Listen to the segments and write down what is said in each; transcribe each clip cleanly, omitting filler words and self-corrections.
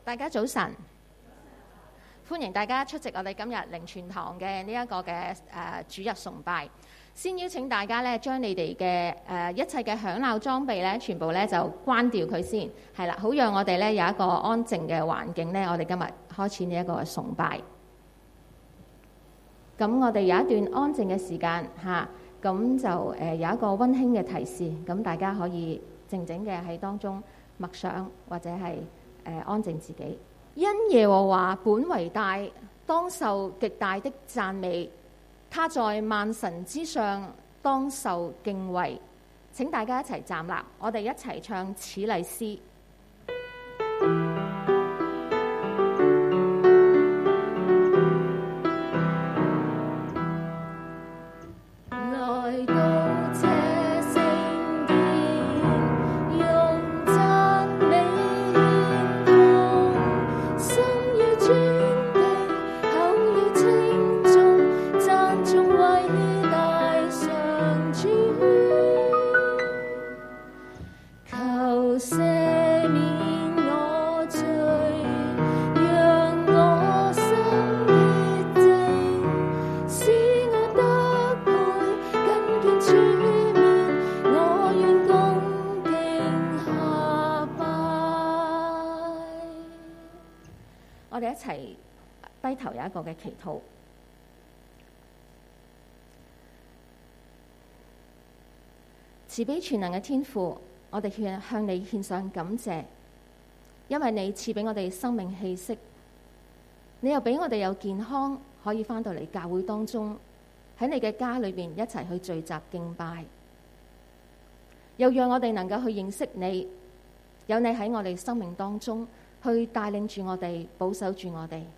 大家早晨，歡迎大家出席我哋今日靈傳堂嘅呢一個嘅主日崇拜。先邀請大家咧，將你哋嘅一切嘅響鬧裝備咧，全部咧就關掉佢先，係啦，好讓我哋咧有一個安靜嘅環境咧，我哋今日開始呢一個崇拜。咁我哋有一段安靜嘅時間嚇，咁就有一個溫馨嘅提示，咁大家可以靜靜嘅喺當中默想或者係安靜自己。因耶和華本為大，當受極大的讚美。他在萬神之上，當受敬畏。請大家一齊站立，我哋一齊唱此禮詩。我哋一齊低頭有一個嘅祈禱。慈悲全能嘅天父，我哋向你獻上感謝，因為你賜俾我哋生命氣息，你又俾我哋有健康，可以返到嚟教會當中，喺你嘅家裏邊一齊去聚集敬拜，又讓我哋能夠去認識你，有你喺我哋生命當中去帶領住我哋，保守住我哋。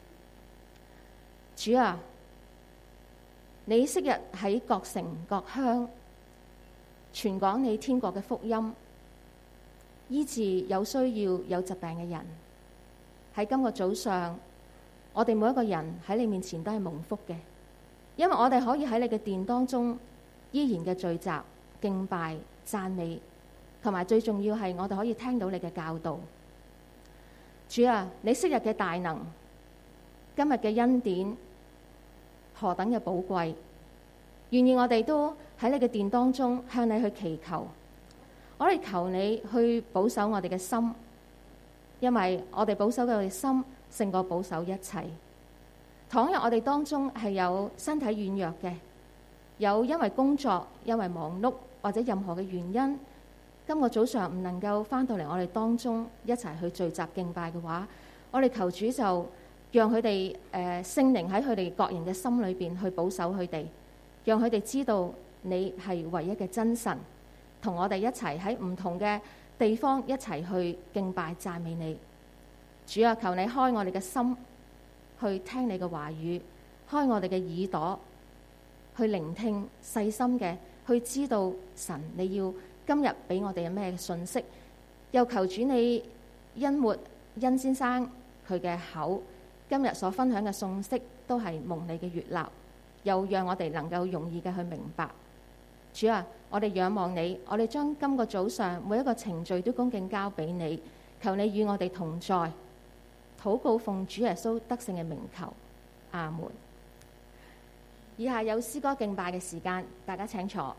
主啊，你昔日喺各城各鄉傳講你天國嘅福音，醫治有需要有疾病嘅人。喺今個早上，我哋每一個人喺你面前都係蒙福嘅，因為我哋可以喺你嘅殿當中依然嘅聚集敬拜讚美，同埋最重要係我哋可以聽到你嘅教導。主啊，你昔日嘅大能，今日嘅恩典何等嘅寶貴，願意我哋都喺你嘅殿當中向你去祈求。我哋求你去保守我哋嘅心，因為我哋保守我哋心勝過保守一切。倘若我哋當中係有身體軟弱嘅，有因為工作因為忙碌或者任何嘅原因，今個早上唔能夠返到嚟我哋當中一齊去聚集敬拜嘅話，我哋求主就讓佢哋聖靈喺佢哋各人嘅心裏邊去保守佢哋，讓佢哋知道你係唯一嘅真神，同我哋一齊喺唔同嘅地方一齊去敬拜讚美你。主啊，求你開我哋嘅心去聽你嘅話語，開我哋嘅耳朵去聆聽，細心嘅去知道神你要今日俾我哋有咩信息，又求主你恩抹恩先生佢嘅口，今日所分享嘅信息都係蒙你嘅悅納，又讓我哋能夠容易嘅去明白。主啊，我哋仰望你，我哋將今個早上每一個程序都恭敬交俾你，求你與我哋同在。禱告奉主耶穌得勝嘅名求，阿門。以下有詩歌敬拜嘅時間，大家請坐。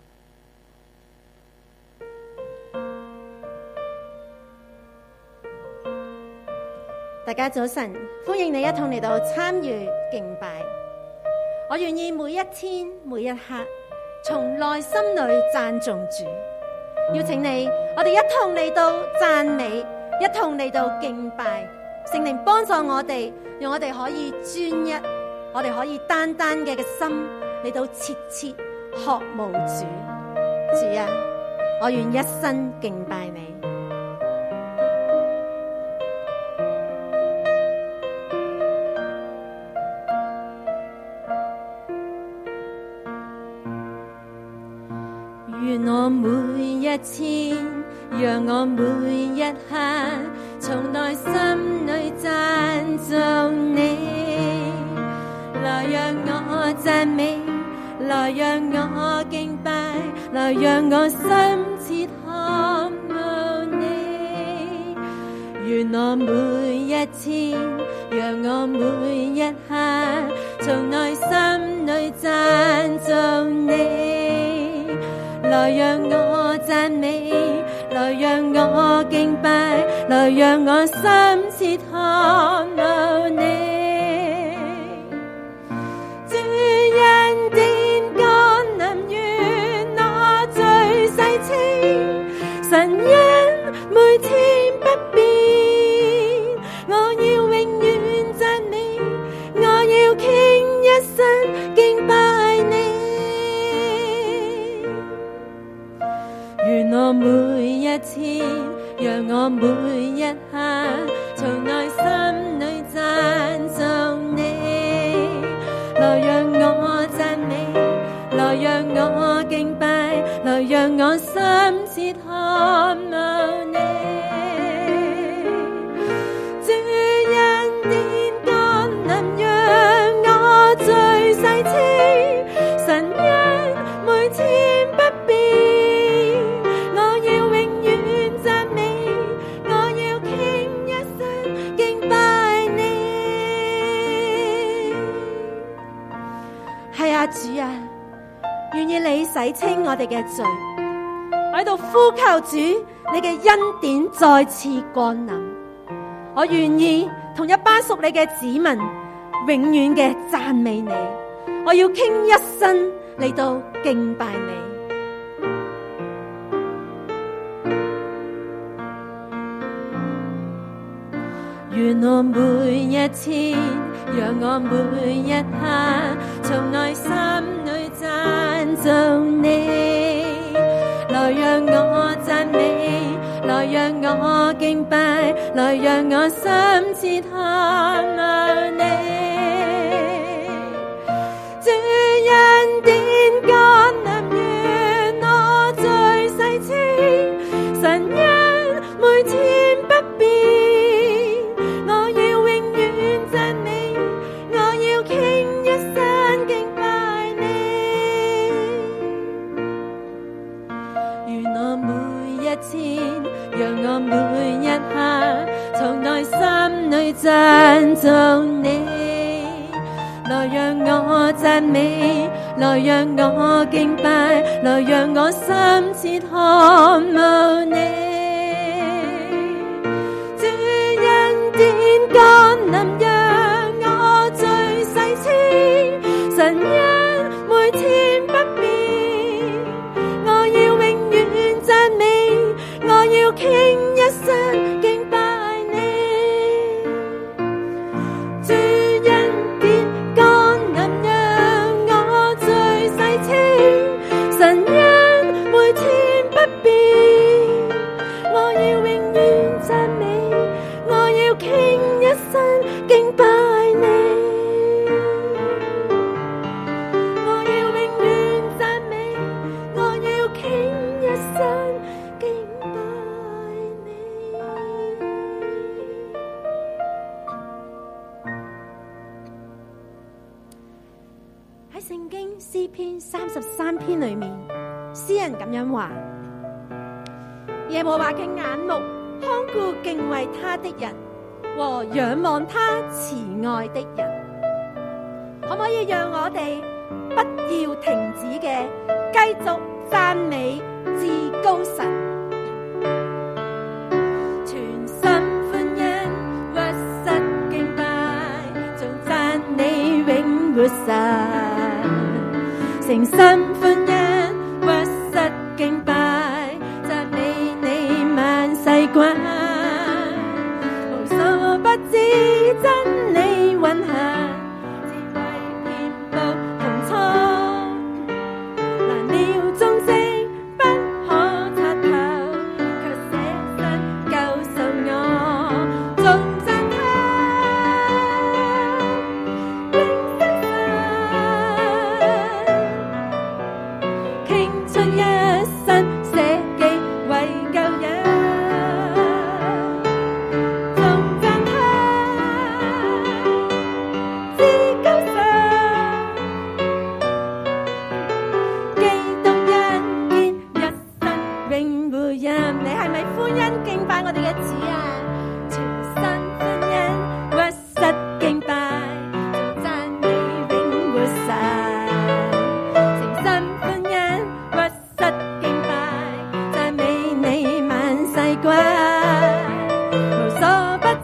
大家早晨，歡迎你一同嚟到參與敬拜。我願意每一天每一刻從內心裏讚頌主。邀請你，我哋一同嚟到讚美，一同嚟到敬拜。聖靈幫助我哋，讓我哋可以專一，我哋可以單單嘅心嚟到切切渴慕主。主啊，我願一生敬拜你。願我每一天，讓我每一刻，從內心裏讚頌你。來讓我讚美，來讓我敬拜，來讓我深切渴慕你。願願我每一天，讓我每一刻，從內心裏讚頌你，來讓我讚美，來讓我敬拜，來讓我深切渴慕你。主恩典降臨於我最細清，神恩每天不變，我要永遠讚美，我要傾一生敬拜你。願我每一天，讓我每一刻，從內心裏讚頌你，來讓我讚美，來讓我敬拜，來讓我深切渴慕你。主恩典降臨，讓我最細清，神恩每天不變，我要永遠讚美，我要傾一生敬拜你。係啊，主啊，願意你洗清我哋嘅罪，我喺度呼求主，你嘅恩典再次降臨。我願意同一班屬你嘅子民永遠嘅讚美你，我要傾一生嚟到敬拜你。願我每一天，讓我每一刻，從內心裏讚頌你，來讓我讚美，來讓我敬拜，來讓我深切渴慕你。主恩典降臨，願我最細清，神恩每天不變，我要永遠讚美，我要傾一生敬拜你。願我每一天，讓我每一刻，從內心裏讚頌你，來讓我讚美，來讓我敬拜，來讓我深切渴慕你。主恩典降臨，讓我最細清，神恩每天不變，我要永遠讚美，我要傾一生敬拜你。主恩典降臨，讓我最細清，神恩每天不變，我要永遠讚美，我要傾一生敬拜你。我要永遠讚美，我要傾一生敬拜你。喺聖經詩篇33篇裏面，詩人咁樣話：耶和華嘅眼目看顧敬畏他的人和仰望他慈愛的人。可唔可以讓我哋不要停止嘅繼續讚美至高神？全心歡欣，屈膝敬拜，頌讚你永活神。誠心歡欣，屈膝敬拜，讚美你萬世君。無所不知真理蘊含，智慧遍布穹蒼，難料眾生不可察透，卻捨身救贖我，頌讚他永生神，傾出一生捨己為救人，頌讚他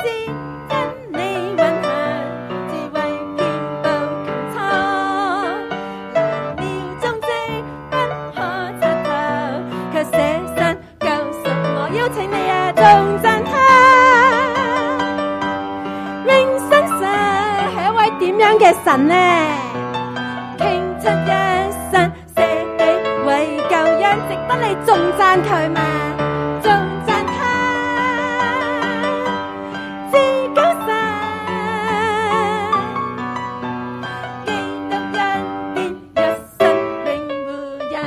真理運行，智慧遍布穹蒼。難料蹤跡不可測透，卻捨身救贖我。邀請你啊，頌讚他。永生神係一位點樣嘅神呢？傾出一生捨己為救恩，值得你頌讚佢嘛？頌讚他，至高神，基督恩典一生永護人。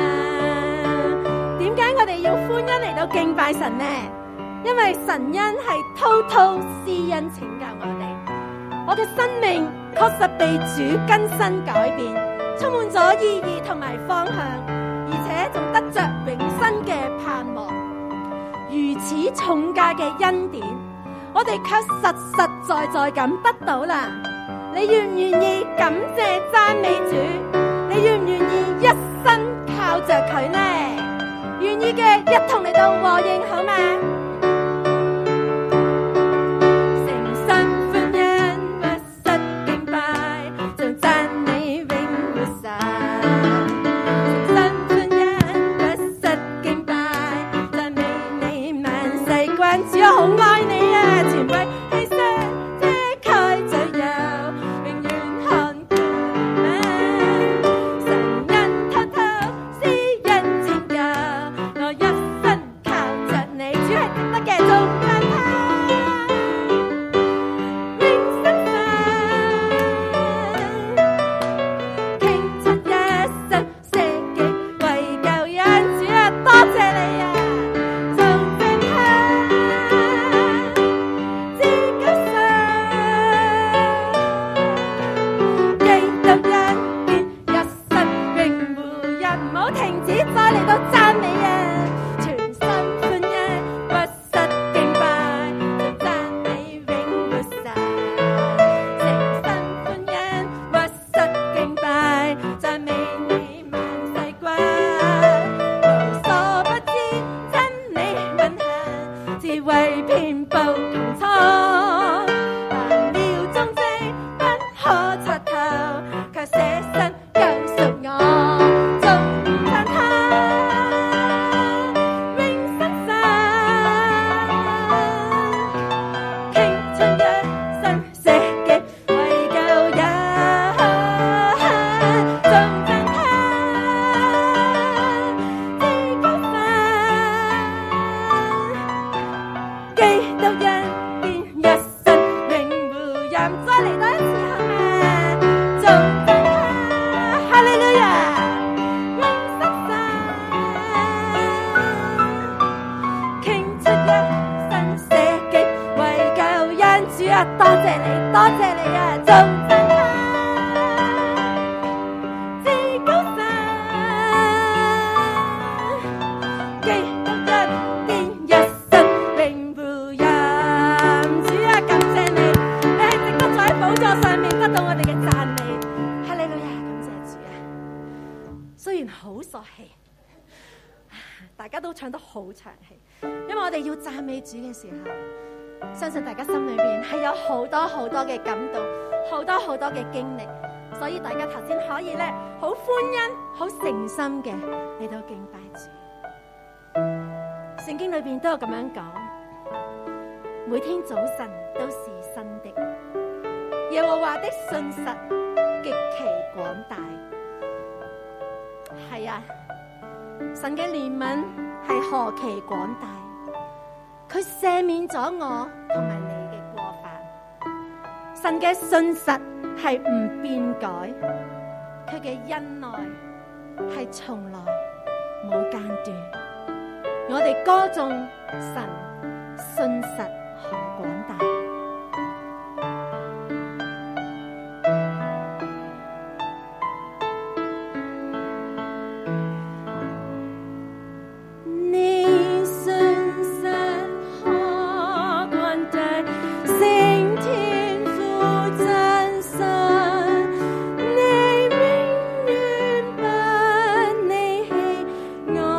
點解我哋要歡欣嚟到敬拜神呢？因為神恩係滔滔施恩拯救我哋，我嘅生命確實被主更新改變，充滿咗意義同埋方向，而且仲得着永生嘅盼望。如此重價嘅恩典，我哋卻實實在在咁得到啦。你願唔願意感謝讚美主？你願唔願意一生靠着佢呢？願意嘅一同嚟到和應好嗎？主啊，好愛你啊！全為犧牲遮蓋罪疚，永遠看顧嗎？神恩滔滔施恩拯救，我一生靠着你。主係值得嘅，頌讚他。永生神傾出一生捨己為救恩。主啊，多謝你啊！大家都唱得好長氣，因為我哋要讚美主嘅時候，相信大家心裏邊係有好多好多嘅感動，好多好多嘅經歷，所以大家頭先可以咧好歡欣、好誠心嘅嚟到敬拜主。聖經裏邊都有咁樣講，每天早晨都是新的，耶和華的信實極其廣大。係啊，神嘅憐憫係何其廣大，佢赦免咗我同埋你嘅過犯。神嘅信實係唔變改，佢嘅恩愛係從來冇間斷。我哋歌頌神信實何廣大。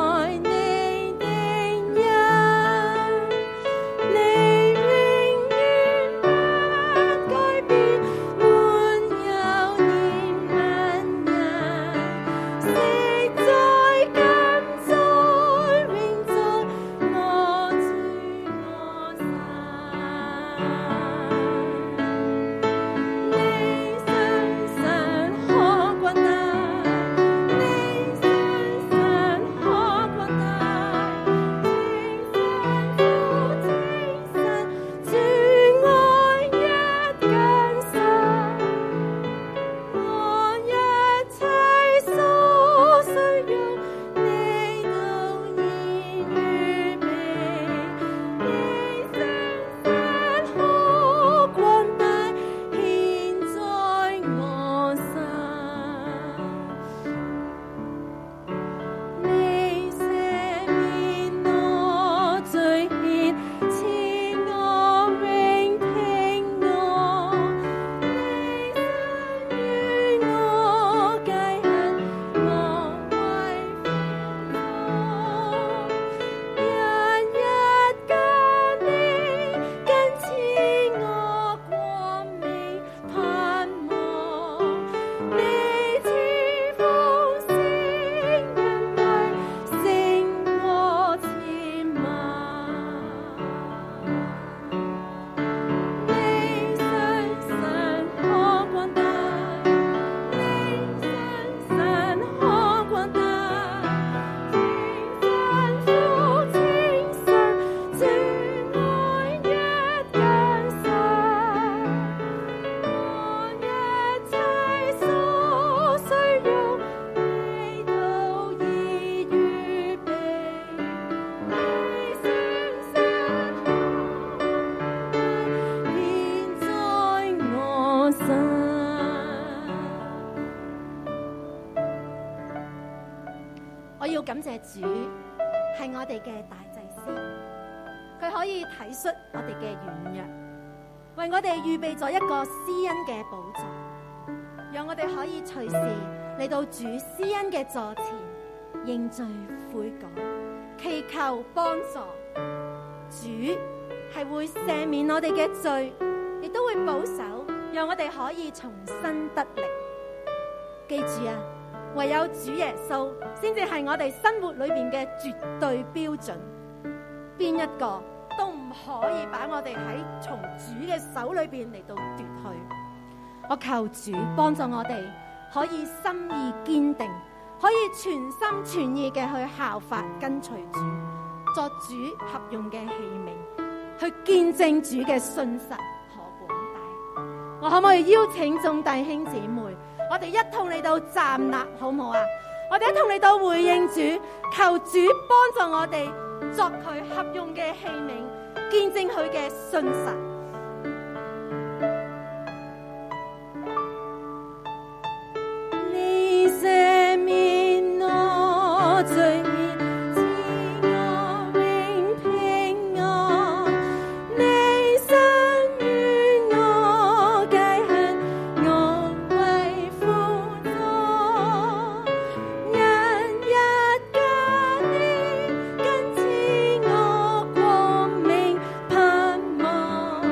你我要感謝主係我哋嘅大祭司，佢可以體恤我哋嘅軟弱，為我哋預備咗一個施恩嘅寶座，讓我哋可以隨時嚟到主施恩嘅座前認罪悔改，祈求幫助。主係會赦免我哋嘅罪，亦都會保守，讓我哋可以重新得力。記住啊，唯有主耶穌先至係我哋生活裏面嘅絕對標準，邊一個都唔可以把我哋喺從主嘅手裏邊嚟到奪去。我求主幫助我哋可以心意堅定，可以全心全意嘅去效法跟隨主，作主合用嘅器皿，去見證主嘅信實何廣大。我可唔可以邀請眾弟兄姊妹，我哋一同嚟到站立，好唔好啊？我哋一同嚟到回應主，求主幫助我哋作佢合用嘅器皿，見證佢嘅信實。你赦免我罪孽，賜我永平安。你伸冤我界限，我為負重。日日跟你，跟似我光明盼望。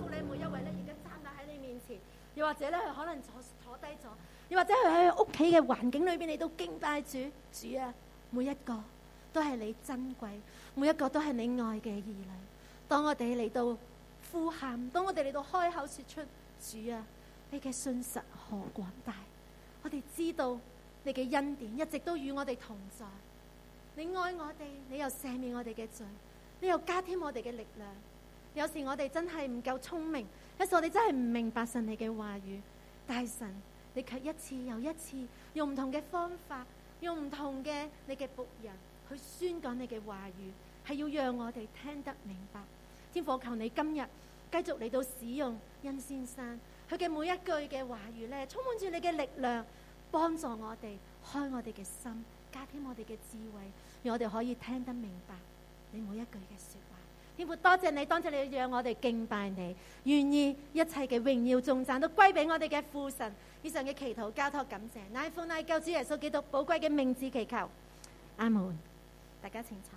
咧每一位咧而家站立喺你面前，又或者咧佢可能坐低咗，又或者佢喺屋企嘅環境裏邊，你都敬拜主。主啊，每一個都係你珍貴，每一個都係你愛嘅兒女。當我哋嚟到呼喊，當我哋嚟到開口說出主啊，你嘅信實何廣大，我哋知道你嘅恩典一直都與我哋同在。你愛我哋，你又赦免我哋嘅罪，你又加添我哋嘅力量。有時我哋真係唔夠聰明，有時我哋真係唔明白神你嘅話語，但係神你卻一次又一次用唔同嘅方法，用唔同嘅你嘅僕人去宣講你嘅話語，係要讓我哋聽得明白。天父，求你今日繼續嚟到使用殷先生，佢嘅每一句嘅話語咧，充滿住你嘅力量，幫助我哋開我哋嘅心，加添我哋嘅智慧，讓我哋可以聽得明白你每一句嘅說話。天父，多謝你，多謝你讓我哋敬拜你，願意一切嘅榮耀頌讚都歸俾我哋嘅父神。以上嘅祈禱交託感謝，乃父乃救主耶穌基督寶貴嘅名字祈求，阿門。大家請坐。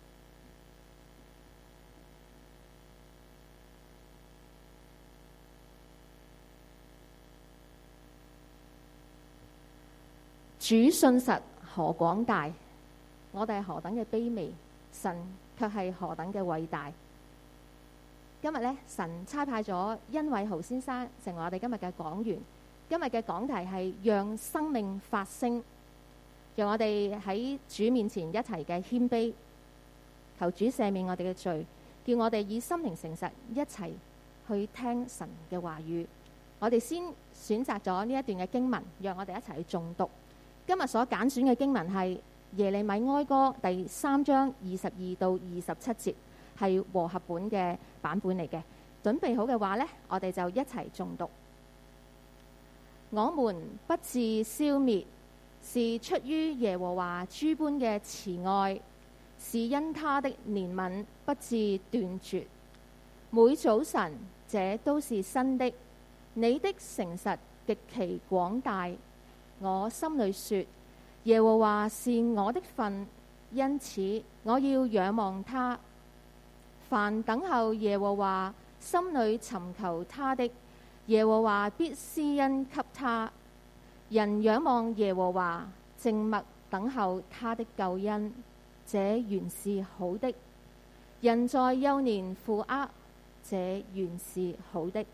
主信實何廣大，我哋係何等嘅卑微，神卻係何等嘅偉大。今日呢，神差派咗殷偉豪先生成為我哋今日嘅講員。今日嘅講題係讓生命發聲，讓我哋喺主面前一齊嘅謙卑，求主赦免我哋嘅罪，叫我哋以心靈誠實一齊去聽神嘅話語。我哋先選擇咗呢一段嘅經文，讓我哋一齊去誦讀。今日所揀選嘅經文係耶利米哀歌第3章22到27節，係和合本嘅版本嚟嘅。準備好嘅話呢，我哋就一齊誦讀。我們不致消滅，是出於耶和華諸般嘅慈愛，是因他的憐憫不致斷絕。每早晨這都是新的，你的誠實極其廣大。我心裏說，耶和華是我的份，因此我要仰望他。凡等候耶和華，心裏尋求他的，耶和華必施恩給他。人仰望耶和華，靜默等候他的救恩，這原是好的。人在幼年負軛，這原是好的。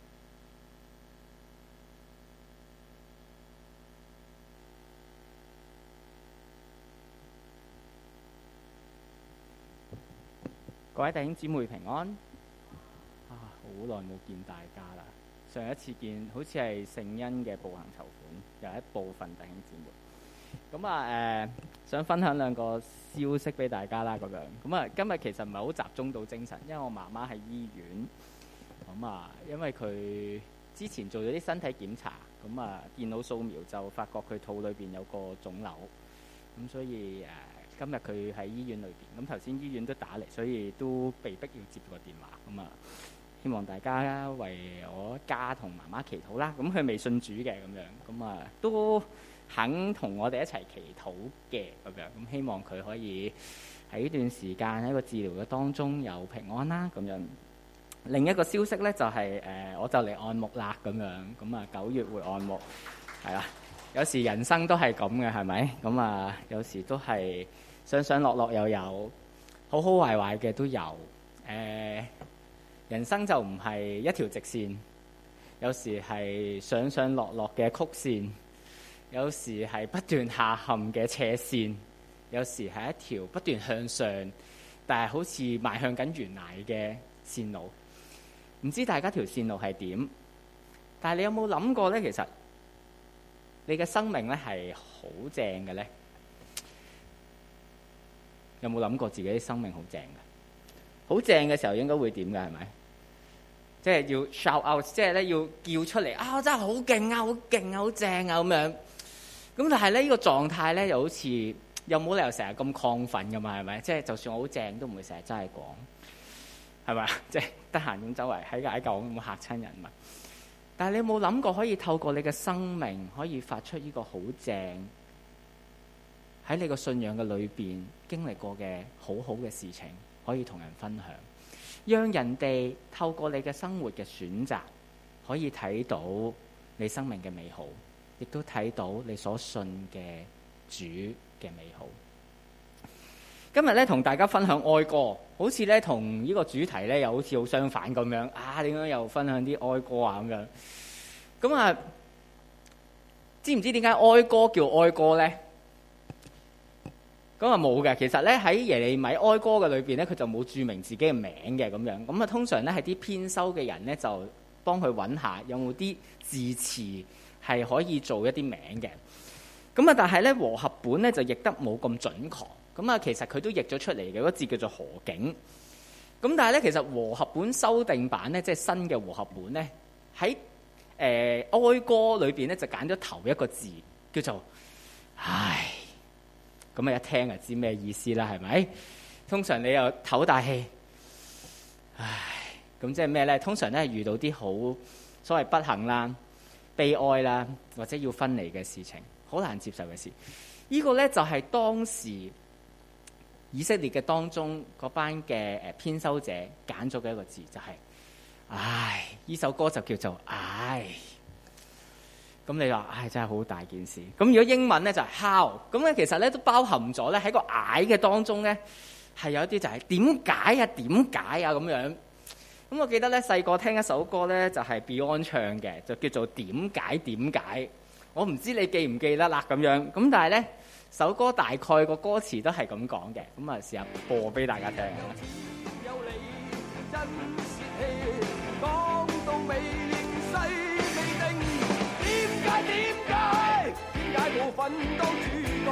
各位弟兄姊妹平安。好耐冇見大家啦。上一次見好似係聖恩嘅步行籌款，有一部分弟兄姊妹。咁想分享兩個消息俾大家啦。咁樣今日其實唔係好集中到精神，因為我媽媽喺醫院。因為佢之前做咗啲身體檢查，電腦掃描就發覺佢肚裏邊有個腫瘤，咁所以今日佢喺醫院裏邊。咁頭先醫院都打嚟，所以都被逼要接個電話。希望大家為我家同媽媽祈禱啦。咁佢未信主嘅咁樣，都肯同我哋一齊祈禱嘅咁樣。咁希望佢可以喺呢段時間喺個治療嘅當中有平安啦咁樣。另一個消息呢，就係我就嚟按牧啦咁樣。9月會按牧，係啦。有時人生都係咁嘅，係咪？有時都係上上落落又有，好好壞壞嘅都有。人生就唔係一條直線，有時係上上落落嘅曲線，有時係不斷下陷嘅斜線，有時係一條不斷向上，但係好似邁向緊懸崖嘅線路。唔知大家條線路係點？但係你有冇諗過呢？其實你嘅生命咧係好正嘅呢？有冇諗過自己啲生命好正嘅？好正嘅時候應該會點嘅？係咪？即係要 shout out， 即係咧要叫出嚟啊！真係好勁啊，好勁啊，好正啊咁樣。咁但係咧呢個狀態咧又好似又冇理由成日咁亢奮噶嘛？係咪？即係就算我好正都唔會成日真係講，係咪？即係得閒咁周圍喺街角咁嚇親人嘛。但係你有冇諗過可以透過你嘅生命可以發出呢個好正喺你個信仰嘅裏邊經歷過嘅好好嘅事情，可以同人分享？ 讓人哋透過你嘅生活嘅選擇，可以睇到你生命嘅美好，亦都睇到你所信嘅主嘅美好。今日咧同大家分享哀歌，好似咧同呢個主題咧又好似好相反咁樣啊！點解又分享啲哀歌啊咁樣？咁啊，知唔知點解哀歌叫哀歌咧？咁啊冇嘅，其實咧喺耶利米哀歌嘅裏邊咧，佢就冇註明自己嘅名嘅咁樣。咁啊，通常咧係啲編修嘅人咧就幫佢揾下有冇啲字詞係可以做一啲名嘅。咁啊，但係咧和合本咧就譯得冇咁準確。咁啊，其實佢都譯咗出嚟嘅，嗰字叫做何景。咁但係咧，其實和合本修訂版咧，即係新嘅和合本咧，喺哀歌裏邊咧就揀咗頭一個字叫做唉。咁啊，一聽就知咩意思啦，係咪？通常你又唞大氣，唉，咁即係咩咧？通常咧係遇到啲好所謂不幸啦、悲哀啦，或者要分離嘅事情，好難接受嘅事。呢個咧就係當時以色列嘅當中嗰班嘅編修者揀咗嘅一個字，就係唉。呢首歌就叫做唉。咁你話唉，真係好大件事。咁如果英文咧就係 how， 咁咧其實咧都包含咗咧喺個唉嘅當中咧係有一啲就係點解啊點解啊咁樣。咁我記得咧細個聽一首歌咧就係 Beyond 唱嘅，就叫做點解點解。我唔知你記唔記得啦咁樣。咁但係咧首歌大概個歌詞都係咁講嘅。咁啊試下播俾大家聽。有你真是氣，講到尾形勢未定。點解冇份當主角？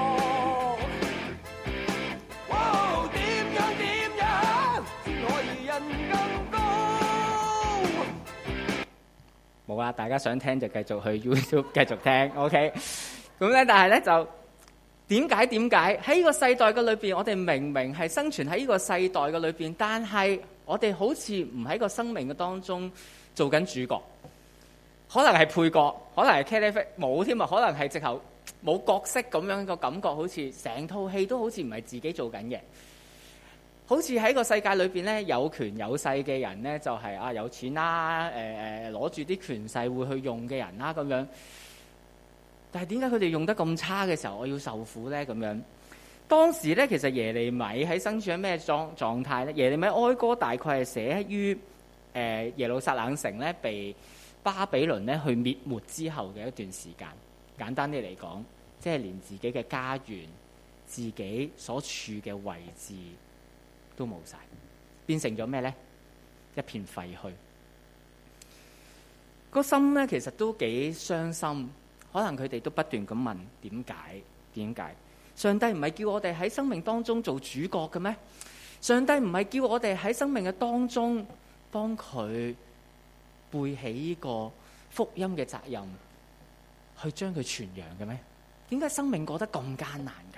哇！點樣先可以人更高？冇啊！大家想聽就繼續去 YouTube 繼續聽 ，OK？ 咁咧，但係咧就點解喺呢個世代嘅裏邊，我哋明明係生存喺呢個世代嘅裏邊，但係我哋好似唔喺個生命嘅當中做緊主角。可能係配角，可能係茄喱啡，冇添啊！可能係直頭冇角色咁樣個感覺，好似成套戲都好似唔係自己做緊嘅。好似喺個世界裏邊咧，有權有勢嘅人咧，就係啊有錢啦，攞住啲權勢會去用嘅人啦咁樣。但係點解佢哋用得咁差嘅時候，我要受苦咧咁樣？當時咧，其實耶利米喺生存喺咩狀態咧？耶利米哀歌大概係寫於耶路撒冷城咧被巴比倫咧去滅沒之後嘅一段時間，簡單啲嚟講，即係連自己嘅家園、自己所處嘅位置都冇晒，變成咗咩呢？一片廢墟。個心咧其實都幾傷心，可能佢哋都不斷咁問點解？上帝唔係叫我哋喺生命當中做主角嘅咩？上帝唔係叫我哋喺生命嘅當中幫佢背起呢個福音嘅責任，去將佢傳揚嘅咩？點解生命過得咁艱難㗎？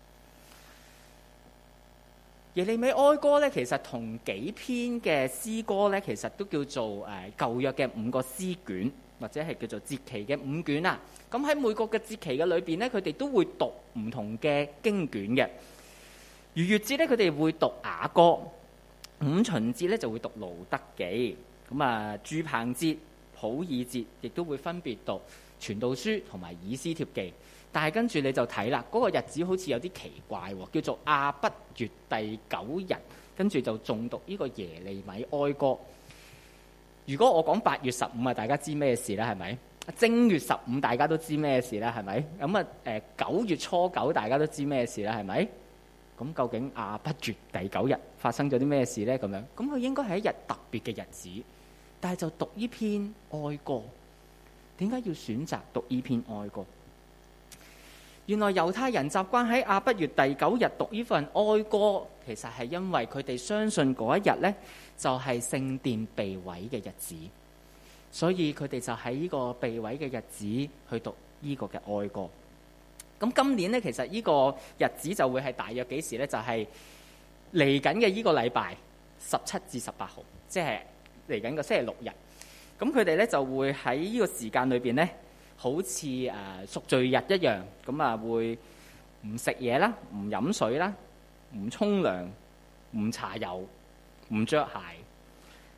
耶利米哀歌咧，其實同幾篇嘅詩歌咧，其實都叫做舊約嘅5個詩卷，或者係叫做節期嘅5卷啊。咁喺每個嘅節期嘅裏邊咧，佢哋都會讀唔同嘅經卷嘅。逾越節咧，佢哋會讀雅歌；五旬節咧就會讀路德記。咁啊，住棚節、普爾節亦都會分別讀傳道書同埋以斯帖記。但係跟住你就睇啦，嗰個日子好似有啲奇怪喎，叫做亞筆月第9日，跟住就誦讀呢個耶利米哀歌。如果我講8月15啊，大家知咩事啦？係咪？正月15大家都知咩事啦？係咪？咁啊9月初9大家都知咩事啦？係咪？咁究竟亞筆月第9日發生咗啲咩事呢？咁樣，咁佢應該係一日特別嘅日子，但係就讀呢篇哀歌。點解要選擇讀呢篇哀歌？原來猶太人習慣喺亞筆月第9日讀呢份哀歌，其實係因為佢哋相信嗰一日呢，就係聖殿被毀嘅日子，所以佢哋就喺呢個被毀嘅日子去讀呢個嘅哀歌。咁今年呢，其實呢個日子就會係大約幾時呢？就係嚟緊嘅呢個禮拜17至18號，即係嚟緊個星期6日。咁佢哋呢就會喺呢個時間裏邊呢，好似贖罪日一樣，咁啊會唔食嘢啦，唔飲水啦，唔沖涼，唔搽油，唔着鞋，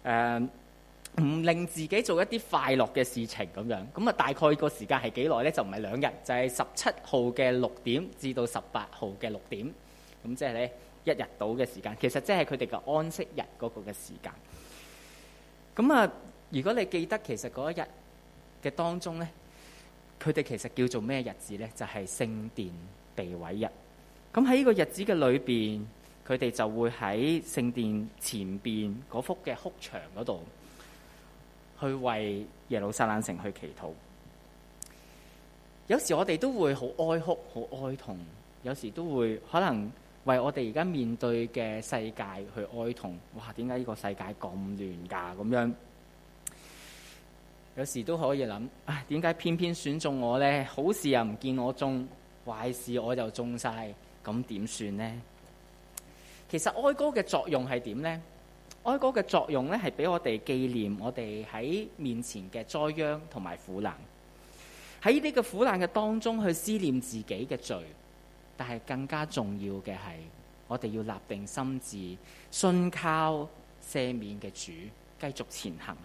唔令自己做一啲快樂嘅事情咁樣。咁啊，大概個時間係幾耐呢？就唔係2日，就係17號嘅6點至到18號嘅6點。咁即係咧1日到嘅時間，其實即係佢哋嘅安息日嗰個嘅時間。咁啊，如果你記得其實嗰一日嘅當中呢，佢哋其實叫做咩日子呢？就係聖殿被毀日。咁喺呢個日子嘅裏邊，佢哋就會喺聖殿前邊嗰幅嘅哭牆嗰度，去為耶路撒冷城去祈禱。有時我哋都會好哀哭、好哀痛，有時都會可能為我哋而家面對嘅世界去哀痛。哇！點解呢個世界咁亂㗎？咁樣有時都可以諗，唉，點解偏偏選中我呢？好事又唔見我中，壞事我就中晒，咁點算呢？其實哀歌嘅作用係點呢？哀歌嘅作用咧，係俾我哋紀念我哋喺面前嘅災殃同埋苦難，喺呢個苦難嘅當中去思念自己嘅罪，但係更加重要嘅係我哋要立定心志，信靠赦免嘅主，繼續前行。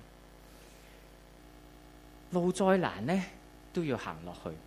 路再難呢，都要行落去。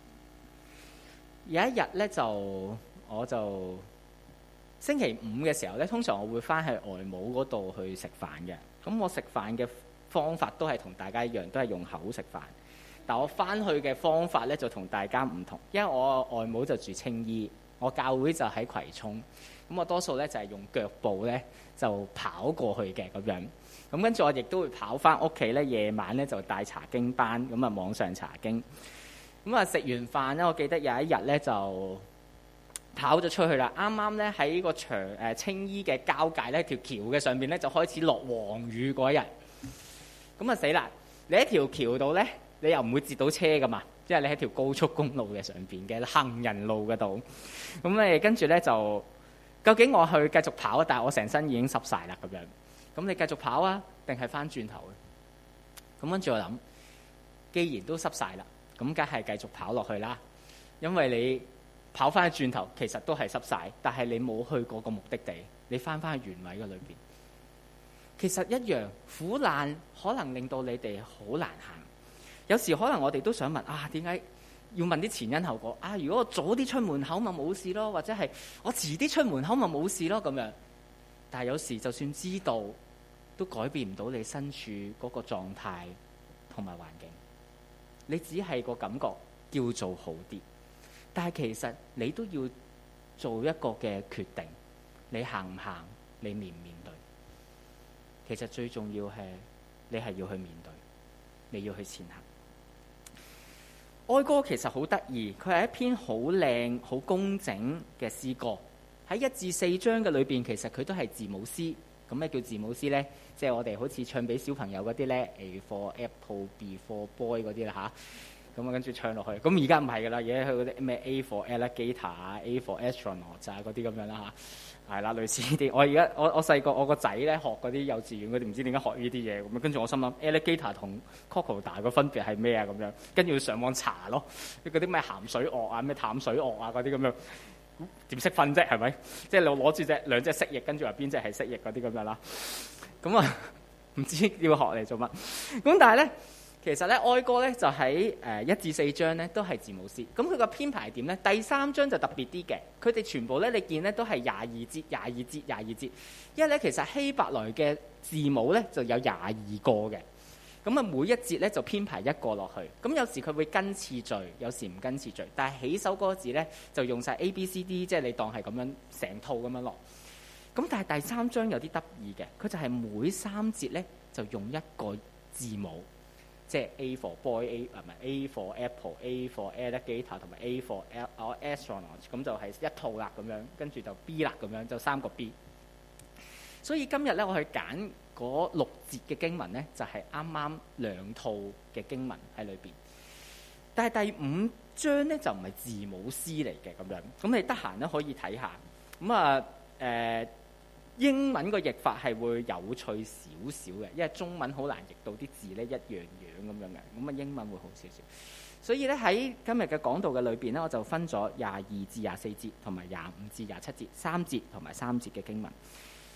有一日咧，我就星期5嘅時候咧，通常我會翻去外母嗰度去食飯嘅。咁我食飯嘅方法都係同大家一樣，都係用口食飯。但我翻去嘅方法咧就同大家唔同，因為我外母就住青衣，我教會就喺葵涌。咁我多數咧就係用腳步咧就跑過去嘅咁樣。咁跟住我亦都會跑翻屋企咧，夜晚咧就帶查經班，咁啊網上查經。咁啊食完飯咧，我記得有一日咧就跑咗出去啦。啱啱咧喺個青衣嘅交界咧，條橋嘅上邊咧就開始落黃雨嗰一日。咁啊死啦！你喺條橋度咧，你又唔會截到車噶嘛？即係你喺條高速公路嘅上邊嘅行人路嗰度。咁跟住咧就究竟我去繼續跑，但係我成身已經濕晒啦咁樣。咁你繼續跑啊，定係翻轉頭啊？咁跟住我諗，既然都濕晒啦，咁梗係繼續跑落去啦。因為你跑翻轉頭，其實都係濕晒，但係你冇去過個目的地，你翻翻去原位嘅裏邊。其實一樣，苦難可能令到你哋好難行。有時可能我哋都想問啊，點解要問啲前因後果啊？如果我早啲出門口咪冇事咯，或者係我遲啲出門口咪冇事咯咁樣。但係有時就算知道，都改變唔到你身處嗰個狀態同埋環境。你只係個感覺叫做好啲，但係其實你都要做一個嘅決定，你行唔行，你面唔面對。其實最重要係你係要去面對，你要去前行。哀歌其實好得意，佢係一篇好靚、好工整嘅詩歌。喺1至4章嘅裏邊，其實佢都係字母詩。咁咩叫字母詩呢？即係我哋好似唱俾小朋友嗰啲呢 A for Apple，B for Boy 嗰啲啦吓。咁啊跟住唱落去。咁而家唔係噶啦，而家佢嗰啲咩 A for Alligator 啊，A for Astronaut 啊嗰啲咁樣啦吓。係啦，類似呢啲。我細個我個仔咧學嗰啲幼稚園嗰啲，唔知點解學呢啲嘢咁。跟住我心諗 Alligator 同 Crocodile 個分別係咩啊？咁樣跟住要上網查咯。嗰啲咩鹹水鱷啊，咩淡水鱷啊嗰啲咁樣。點識分啫？係咪？即係你攞住兩隻蜥蜴，跟住話邊隻係蜥蜴嗰啲咁樣啦。咁啊，唔知要學嚟做乜。咁但係咧，其實咧哀歌咧就喺1至4章咧都係字母詩。咁佢個編排係點咧？第3章就特別啲嘅，佢哋全部咧你見咧都係22節、22節、22節。因為咧其實希伯來嘅字母咧就有22個嘅。咁啊，每一節咧就編排一個落去。咁有時佢會跟次序，有時唔跟次序。但係起首嗰個字咧就用晒 A、B、C、D， 即係你當係咁樣成套咁樣落。咁但係第3章有啲得意嘅，佢就係每3節咧就用一個字母，即係 A for boy， A for apple，A for alligator 同埋 A for astronaut， 咁就係一套啦咁樣。跟住就 B 啦咁樣，就3個 B。所以今日咧我去揀嗰6節嘅經文咧，就係啱啱2套嘅經文喺裏邊。但係第5章咧就唔係字母詩嚟嘅咁樣。咁你得閒咧可以睇下。咁啊英文個譯法係會有趣少少嘅，因為中文好難譯到啲字咧一樣樣咁樣嘅。咁啊英文會好少少。所以咧喺今日嘅講道嘅裏邊咧，我就分咗22至24節同埋25至27節3節同埋3節嘅經文。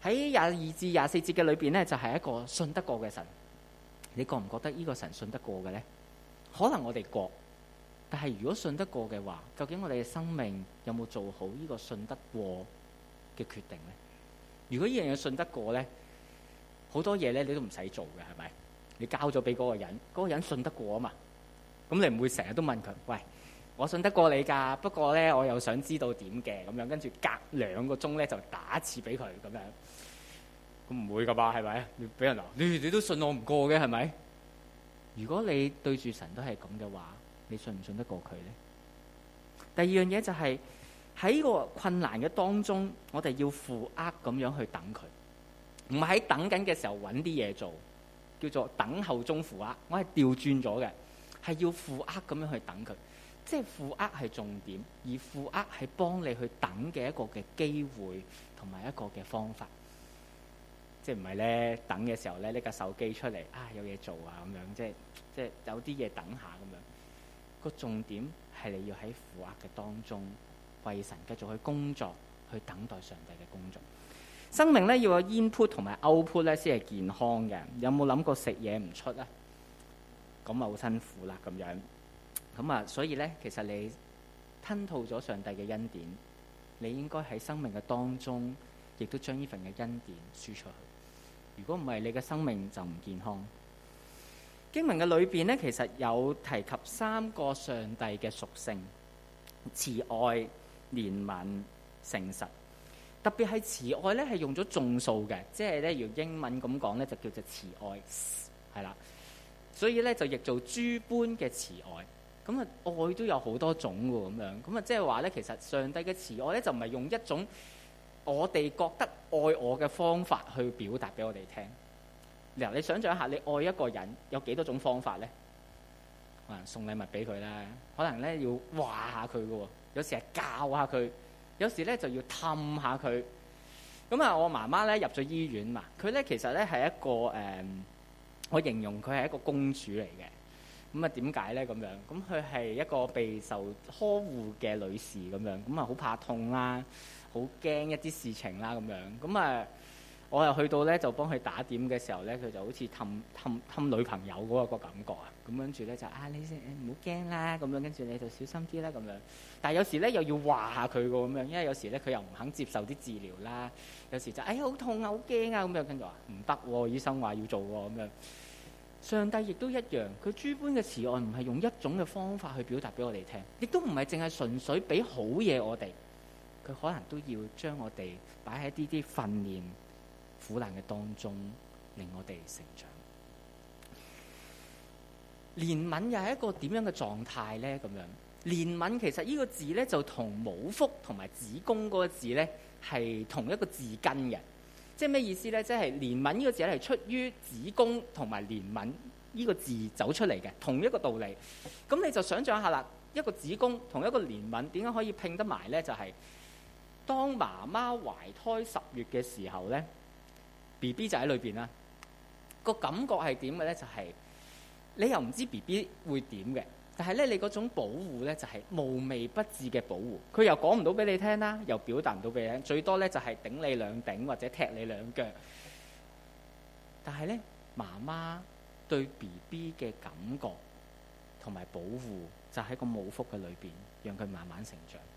喺22至24節嘅裏邊咧，就係一個信得過嘅神。你覺唔覺得呢個神信得過嘅咧？可能我哋覺，但係如果信得過嘅話，究竟我哋嘅生命有冇做好呢個信得過嘅決定咧？如果呢樣嘢信得過咧，好多嘢咧你都唔使做嘅，係咪？你交咗俾嗰個人，嗰個人信得過啊嘛。咁你唔會成日都問佢，喂，我信得過你㗎，不過咧我又想知道點嘅咁樣，跟住隔2個鐘咧就打一次俾佢咁樣。咁唔會㗎吧？係咪？你俾人話你都信我唔過嘅係咪？如果你對住神都係咁嘅話，你信唔信得過佢呢？第二樣嘢就係喺個困難嘅當中，我哋要負軛咁樣去等佢，唔係喺等緊嘅時候揾啲嘢做，叫做等候中負軛。我係調轉咗嘅，係要負軛咁樣去等佢，即係負軛係重點，而負軛係幫你去等嘅一個嘅機會同埋一個嘅方法。即係唔係咧？等嘅時候咧，拎個手機出嚟啊，有嘢做啊咁樣，即係有啲嘢等下咁樣。個重點係你要喺負軛嘅當中，為神繼續去工作，去等待上帝嘅工作。生命咧要有 input 同埋 output 咧先係健康嘅。有冇諗過食嘢唔出啊？咁啊好辛苦啦咁樣。咁啊，所以咧其實你吞吐咗上帝嘅恩典，你應該喺生命嘅當中，亦都將呢份嘅恩典輸出去。如果唔係，你嘅生命就唔健康。經文嘅裏邊咧，其實有提及3個上帝嘅屬性：慈愛、憐憫、誠實。特別係慈愛咧，係用咗眾數嘅，即係咧用英文咁講咧，就叫做慈愛，係啦。所以咧就譯做諸般嘅慈愛。咁啊，愛都有好多種喎，咁樣。咁啊，即係話咧，其實上帝嘅慈愛咧，就唔係用一種我哋覺得愛我嘅方法去表達俾我哋聽。嗱，你想象一下，你愛一個人有幾多種方法咧？可能送禮物俾佢啦，可能咧要話下佢嘅喎，有時係教下佢，有時咧就要氹下佢。咁啊，我媽媽咧入咗醫院嘛，佢咧其實咧係一個我形容佢係一個公主嚟嘅。咁啊，點解咧咁樣？咁佢係一個備受呵護嘅女士咁樣，咁啊好怕痛啦，好驚一啲事情啦咁樣。咁啊，我又去到咧就幫佢打點嘅時候咧，佢就好似氹女朋友嗰個感覺啊。咁跟住咧就你先唔好驚啦，咁樣跟住你就小心啲啦咁樣。但係有時咧又要話下佢個咁樣，因為有時咧佢又唔肯接受啲治療啦。有時就好痛啊，好驚啊咁樣，跟住話唔得喎，醫生話要做喎咁樣。上帝亦都一樣，佢諸般嘅慈愛唔係用一種嘅方法去表達俾我哋聽，亦都唔係淨係純粹俾好嘢我哋，佢可能都要將我哋擺喺啲訓練苦難嘅當中，令我哋成長。憐憫又係一個點樣嘅狀態呢？咁樣憐憫其實呢個字呢，就同母腹同埋子宮嗰個字呢，係同一個字根嘅。即係咩意思咧？即係憐憫呢個字咧係出於子宮同埋憐憫呢個字走出嚟嘅，同一個道理。咁你就想象下啦，一個子宮同一個憐憫點解可以拼得埋咧？就係當媽媽懷胎10月嘅時候咧 ，BB 就喺裏邊啦。個感覺係點嘅咧？就係你又唔知 BB 會點嘅。但係咧，你嗰種保護咧就係無微不至嘅保護，佢又講唔到俾你聽啦，又表達唔到俾你聽，最多咧就係頂你兩頂或者踢你兩腳。但係咧，媽媽對 BB 嘅感覺同埋保護就喺個母腹嘅裏邊，讓佢慢慢成長。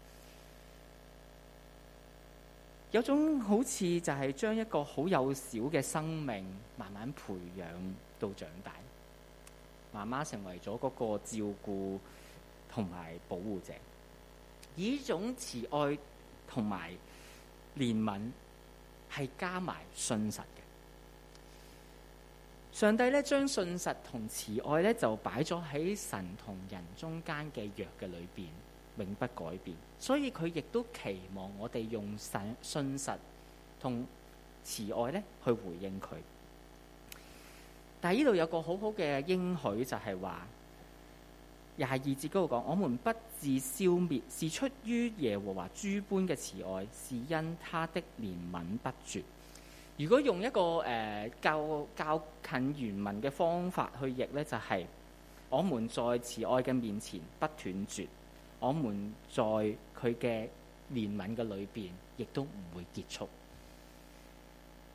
有種好似就係將一個好幼小嘅生命慢慢培養到長大。媽媽成為咗嗰個照顧同埋保護者，而呢種慈愛同埋憐憫係加埋信實嘅。上帝咧將信實同慈愛咧就擺咗喺神同人中間嘅約嘅裏邊，永不改變。所以佢亦都期望我哋用信實同慈愛咧去回應佢。但係呢度有個好好嘅應許，就係話22節嗰度講，我們不致消滅，是出於耶和華諸般嘅慈愛，是因他的憐憫不絕。如果用一個較近原文嘅方法去譯呢，就係我們在慈愛嘅面前不斷絕，我們在佢嘅憐憫嘅裏邊亦都唔會結束。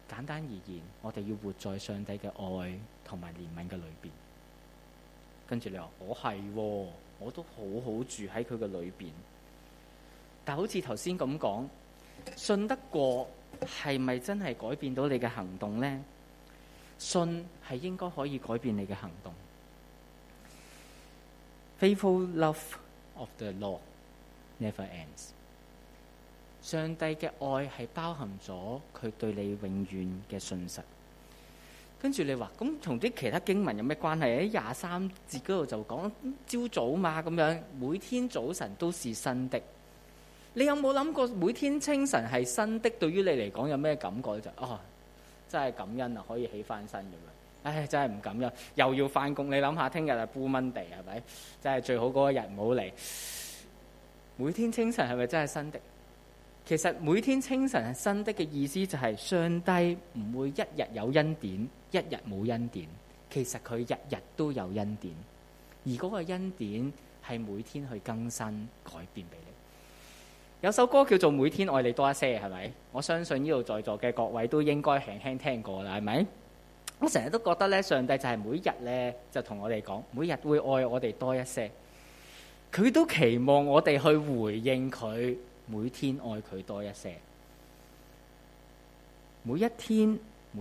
簡單而言，我哋要活在上帝嘅愛同埋憐憫嘅裏邊。跟住你話我係喎，我都好好住喺佢嘅裏邊。但好似頭先咁講，信得過係咪真係改變到你嘅行動呢？信係應該可以改變你嘅行動。Faithful love of the Lord never ends。上帝嘅愛係包含咗佢對你永遠嘅信實。跟住你話咁同啲其他經文有咩關係？喺23節嗰度就講朝早嘛，咁樣每天早晨都是新的。你有冇諗過每天清晨係新的？對於你嚟講有咩感覺？就真係感恩啊，可以起翻身咁樣。唉，真係唔感恩，又要翻工。你諗下，聽日係 Blue Monday 係咪？真係最好嗰一日唔好嚟。每天清晨係咪真係新的？其實每天清晨係新的嘅意思就係上帝唔會一日有恩典，一日冇恩典。其實佢日日都有恩典，而嗰個恩典係每天去更新改變俾你。有首歌叫做《每天愛你多一些》，係咪？我相信呢度在座嘅各位都應該輕輕聽過啦，係咪？我成日都覺得咧，上帝就係每日咧就同我哋講，每日會愛我哋多一些。佢都期望我哋去回應佢。每天愛佢多一些，每一天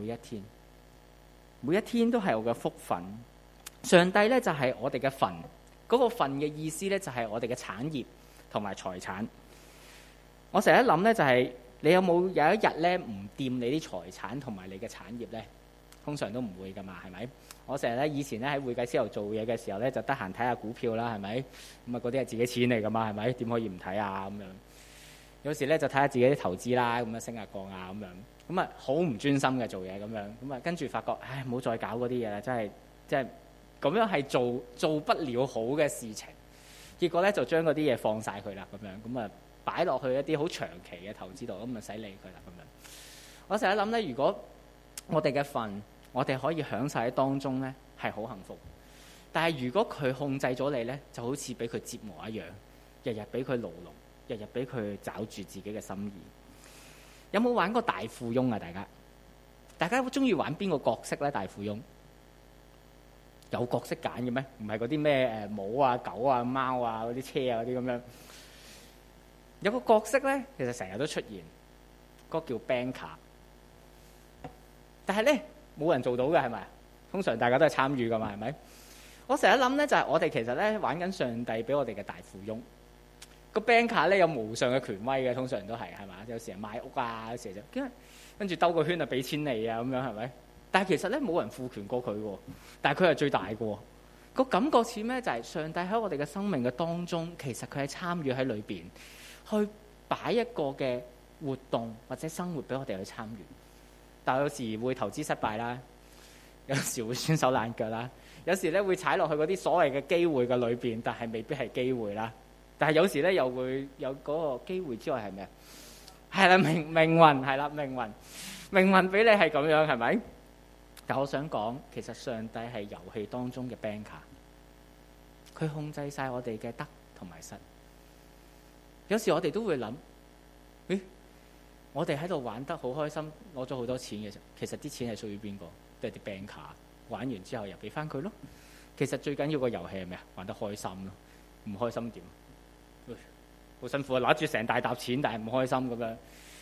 都係我嘅福分。上帝咧就係我哋嘅份，嗰個份嘅意思咧就係我哋嘅產業同埋財產。我成日諗咧就係你有冇有一日咧唔掂你啲財產同埋你嘅產業咧？通常都唔會噶嘛，係咪？我成日咧以前咧喺會計師樓做嘢嘅時候咧，就得閒睇下股票啦，係咪？咁啊嗰啲係自己錢嚟噶嘛，係咪？點可以唔睇啊？咁樣。有時咧就睇下自己啲投資啦，咁樣升下降啊，咁樣咁啊好唔專心嘅做嘢咁樣，咁啊跟住發覺，唉，唔好再搞嗰啲嘢啦，真係咁樣係做不了好嘅事情。結果咧就將嗰啲嘢放晒佢啦，咁樣咁啊擺落去一啲好長期嘅投資度，咁啊唔使理佢啦，咁樣。我成日諗咧，如果我哋嘅份，我哋可以享受喺當中咧，係好幸福。但係如果佢控制咗你咧，就好似俾佢折磨一樣，日日俾佢牢籠。日日俾佢找住自己嘅心意。有冇玩過大富翁啊？大家中意玩邊個角色咧？大富翁有角色揀嘅咩？唔係嗰啲咩帽啊、狗啊、貓啊、嗰啲車啊嗰啲咁樣。有個角色咧，其實成日都出現，嗰個叫 banker。但係咧冇人做到嘅係咪？通常大家都係參與噶嘛，係咪？我成日諗咧，就係我哋其實咧玩緊上帝俾我哋嘅大富翁。個 banker 咧有無上嘅權威嘅，通常都係嘛？有時係買屋啊，有時就跟住兜個圈啊，俾錢你啊，咁樣係咪？但係其實咧冇人賦權過佢喎，但係佢係最大嘅。個感覺似咩？就係上帝喺我哋嘅生命嘅當中，其實佢係參與喺裏邊，去擺一個嘅活動或者生活俾我哋去參與。但係有時會投資失敗啦，有時會損手爛腳啦，有時咧會踩落去嗰啲所謂嘅機會嘅裏邊，但係未必係機會啦。但係有時咧又會有嗰個機會之外係咩？係啦，命運係啦，命運俾你係咁樣係咪？但我想講，其實上帝係遊戲當中嘅 banker， 佢控制晒我哋嘅得同埋失。有時我哋都會諗，我哋喺度玩得好開心，攞咗好多錢嘅時候，其實啲錢係屬於邊個？都係啲 banker， 玩完之後又俾翻佢咯。其實最緊要個遊戲係咩啊？玩得開心咯，唔開心點？好辛苦啊！攞住成大沓錢，但係唔開心咁樣。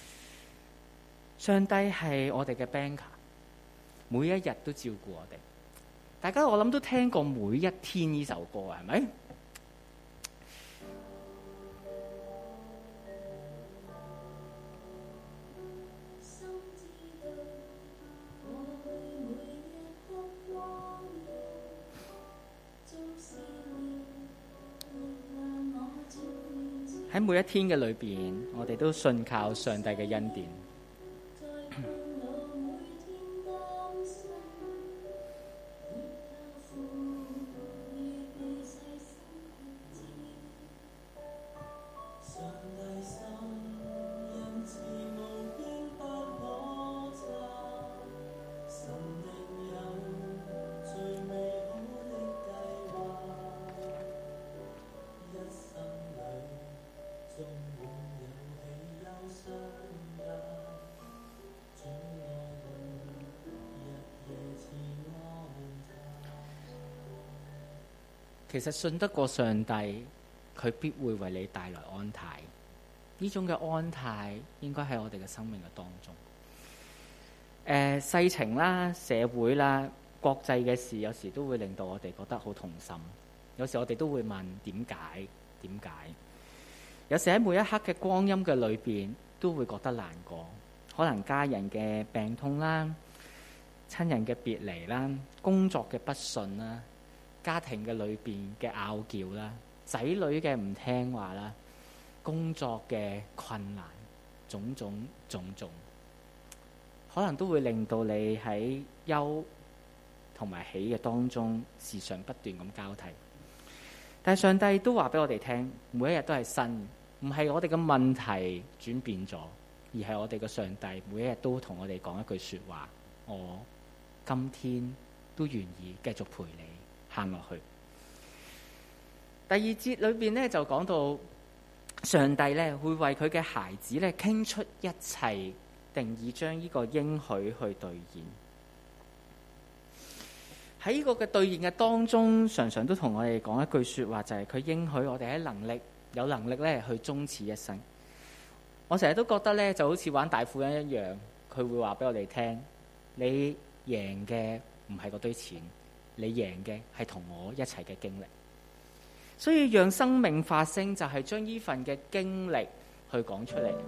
上帝係我哋嘅 banker， 每一日都照顧我哋。大家我諗都聽過《每一天》呢首歌啊，係咪？喺每一天嘅裏邊，我哋都信靠上帝嘅恩典。 其實信得過上帝，佢必會為你帶來安泰。呢種嘅安泰應該喺我哋嘅生命嘅當中。世情啦、社會啦、國際嘅事，有時都會令到我哋覺得好痛心。有時我哋都會問點解？點解？有時喺每一刻嘅光陰嘅裏邊，都會覺得難過。可能家人嘅病痛啦、親人嘅別離啦、工作嘅不順啦、家庭嘅裏邊嘅拗撬啦、仔女嘅唔聽話啦、工作嘅困難，種種，可能都會令到你喺憂同埋喜嘅當中時常不斷咁交替。但係上帝都話俾我哋聽，每一日都係新，唔係我哋嘅問題轉變咗，而係我哋嘅上帝每一日都同我哋講一句說話：我今天都願意繼續陪你行落去。第二節裏邊呢，就講到上帝呢會為佢嘅孩子呢傾出一切，定義將呢個應許去兌現。喺呢個嘅兌現嘅當中，常常都同我哋講一句說話，就係佢應許我哋喺有能力咧去終此一生。我成日都覺得咧，就好似玩大富翁一樣，佢會話俾我哋聽：你贏嘅唔係嗰堆錢，你贏嘅係同我一齊嘅經歷。所以讓生命發聲，就係將呢份嘅經歷去講出嚟。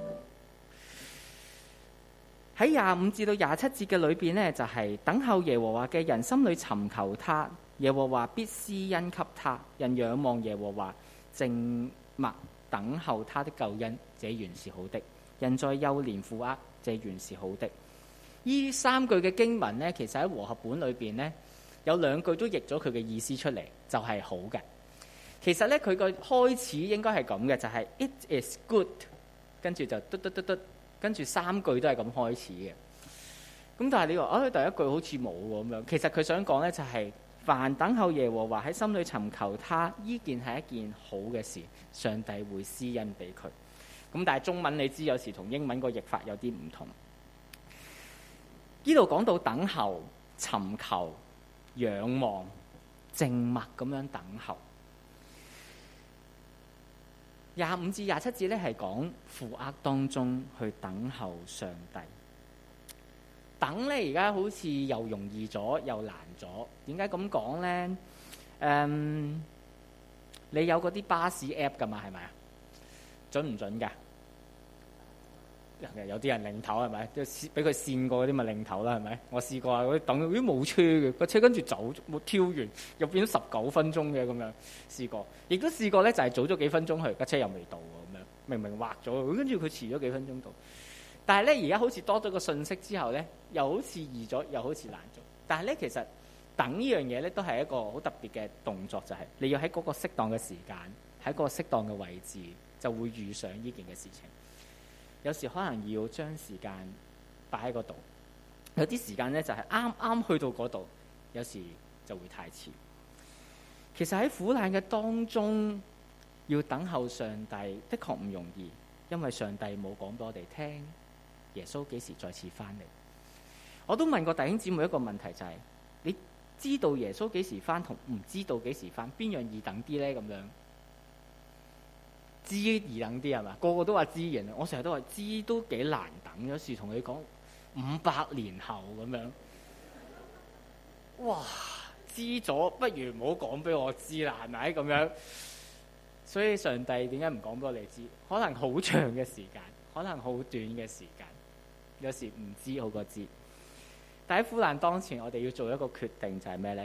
喺25至到27節嘅裏邊呢，就係等候耶和華嘅人心裏尋求他，耶和華必施恩給他。人仰望耶和華，靜默等候他的救恩，這原是好的。人在幼年負軛，這原是好的。呢3句嘅經文呢，其實喺和合本裏邊呢，有2句都譯咗佢嘅意思出嚟，就係好嘅。其實呢，佢個開始應該係咁嘅，就係 It is good， 跟住就嘟嘟嘟嘟。跟住3句都係咁開始嘅，咁但係你話第一句好似冇喎咁樣。其實佢想講呢，就係凡等候耶和華喺心裏尋求他，呢件係一件好嘅事，上帝會施恩俾佢。咁但係中文你知有時同英文個譯法有啲唔同。呢度講到等候、尋求、仰望、靜默咁樣等候。25至27節咧係講負軛當中去等候上帝。等咧而家好似又容易咗又難咗。點解咁講咧？你有嗰啲巴士 app 噶嘛？係咪啊？準唔準㗎？有啲人擰頭係咪？都俾佢跣過嗰啲咪擰頭啦係咪？我試過啊，嗰啲等咦冇車嘅，個車跟住走冇跳完，又變咗19分鐘嘅咁樣試過。亦都試過咧，就係早咗幾分鐘去，架車又未到咁樣，明明畫咗，跟住佢遲咗幾分鐘到。但係咧而家好似多咗個信息之後咧，又好似易咗，又好似難做。但係咧其實等呢樣嘢咧都係一個好特別嘅動作，就係你要喺嗰個適當嘅時間，喺嗰個適當嘅位置，就會遇上呢件嘅事情。有時可能要將時間擺喺嗰度，有啲時間咧就係啱啱去到嗰度，有時就會太遲。其實喺苦難嘅當中，要等候上帝的確唔容易，因為上帝冇講俾我哋聽耶穌幾時再次翻嚟。我都問過弟兄姊妹一個問題，就係你知道耶穌幾時翻同唔知道幾時翻，邊樣易等啲咧？咁樣知易等啲係嘛？個個都話知嘅，我成日都話知都幾難等。有時同你講500年後咁樣，哇！知咗不如唔好講俾我知啦，係咪咁樣？所以上帝點解唔講俾我哋知？可能好長嘅時間，可能好短嘅時間，有時唔知好過知。但喺苦難當前，我哋要做一個決定，就係咩呢？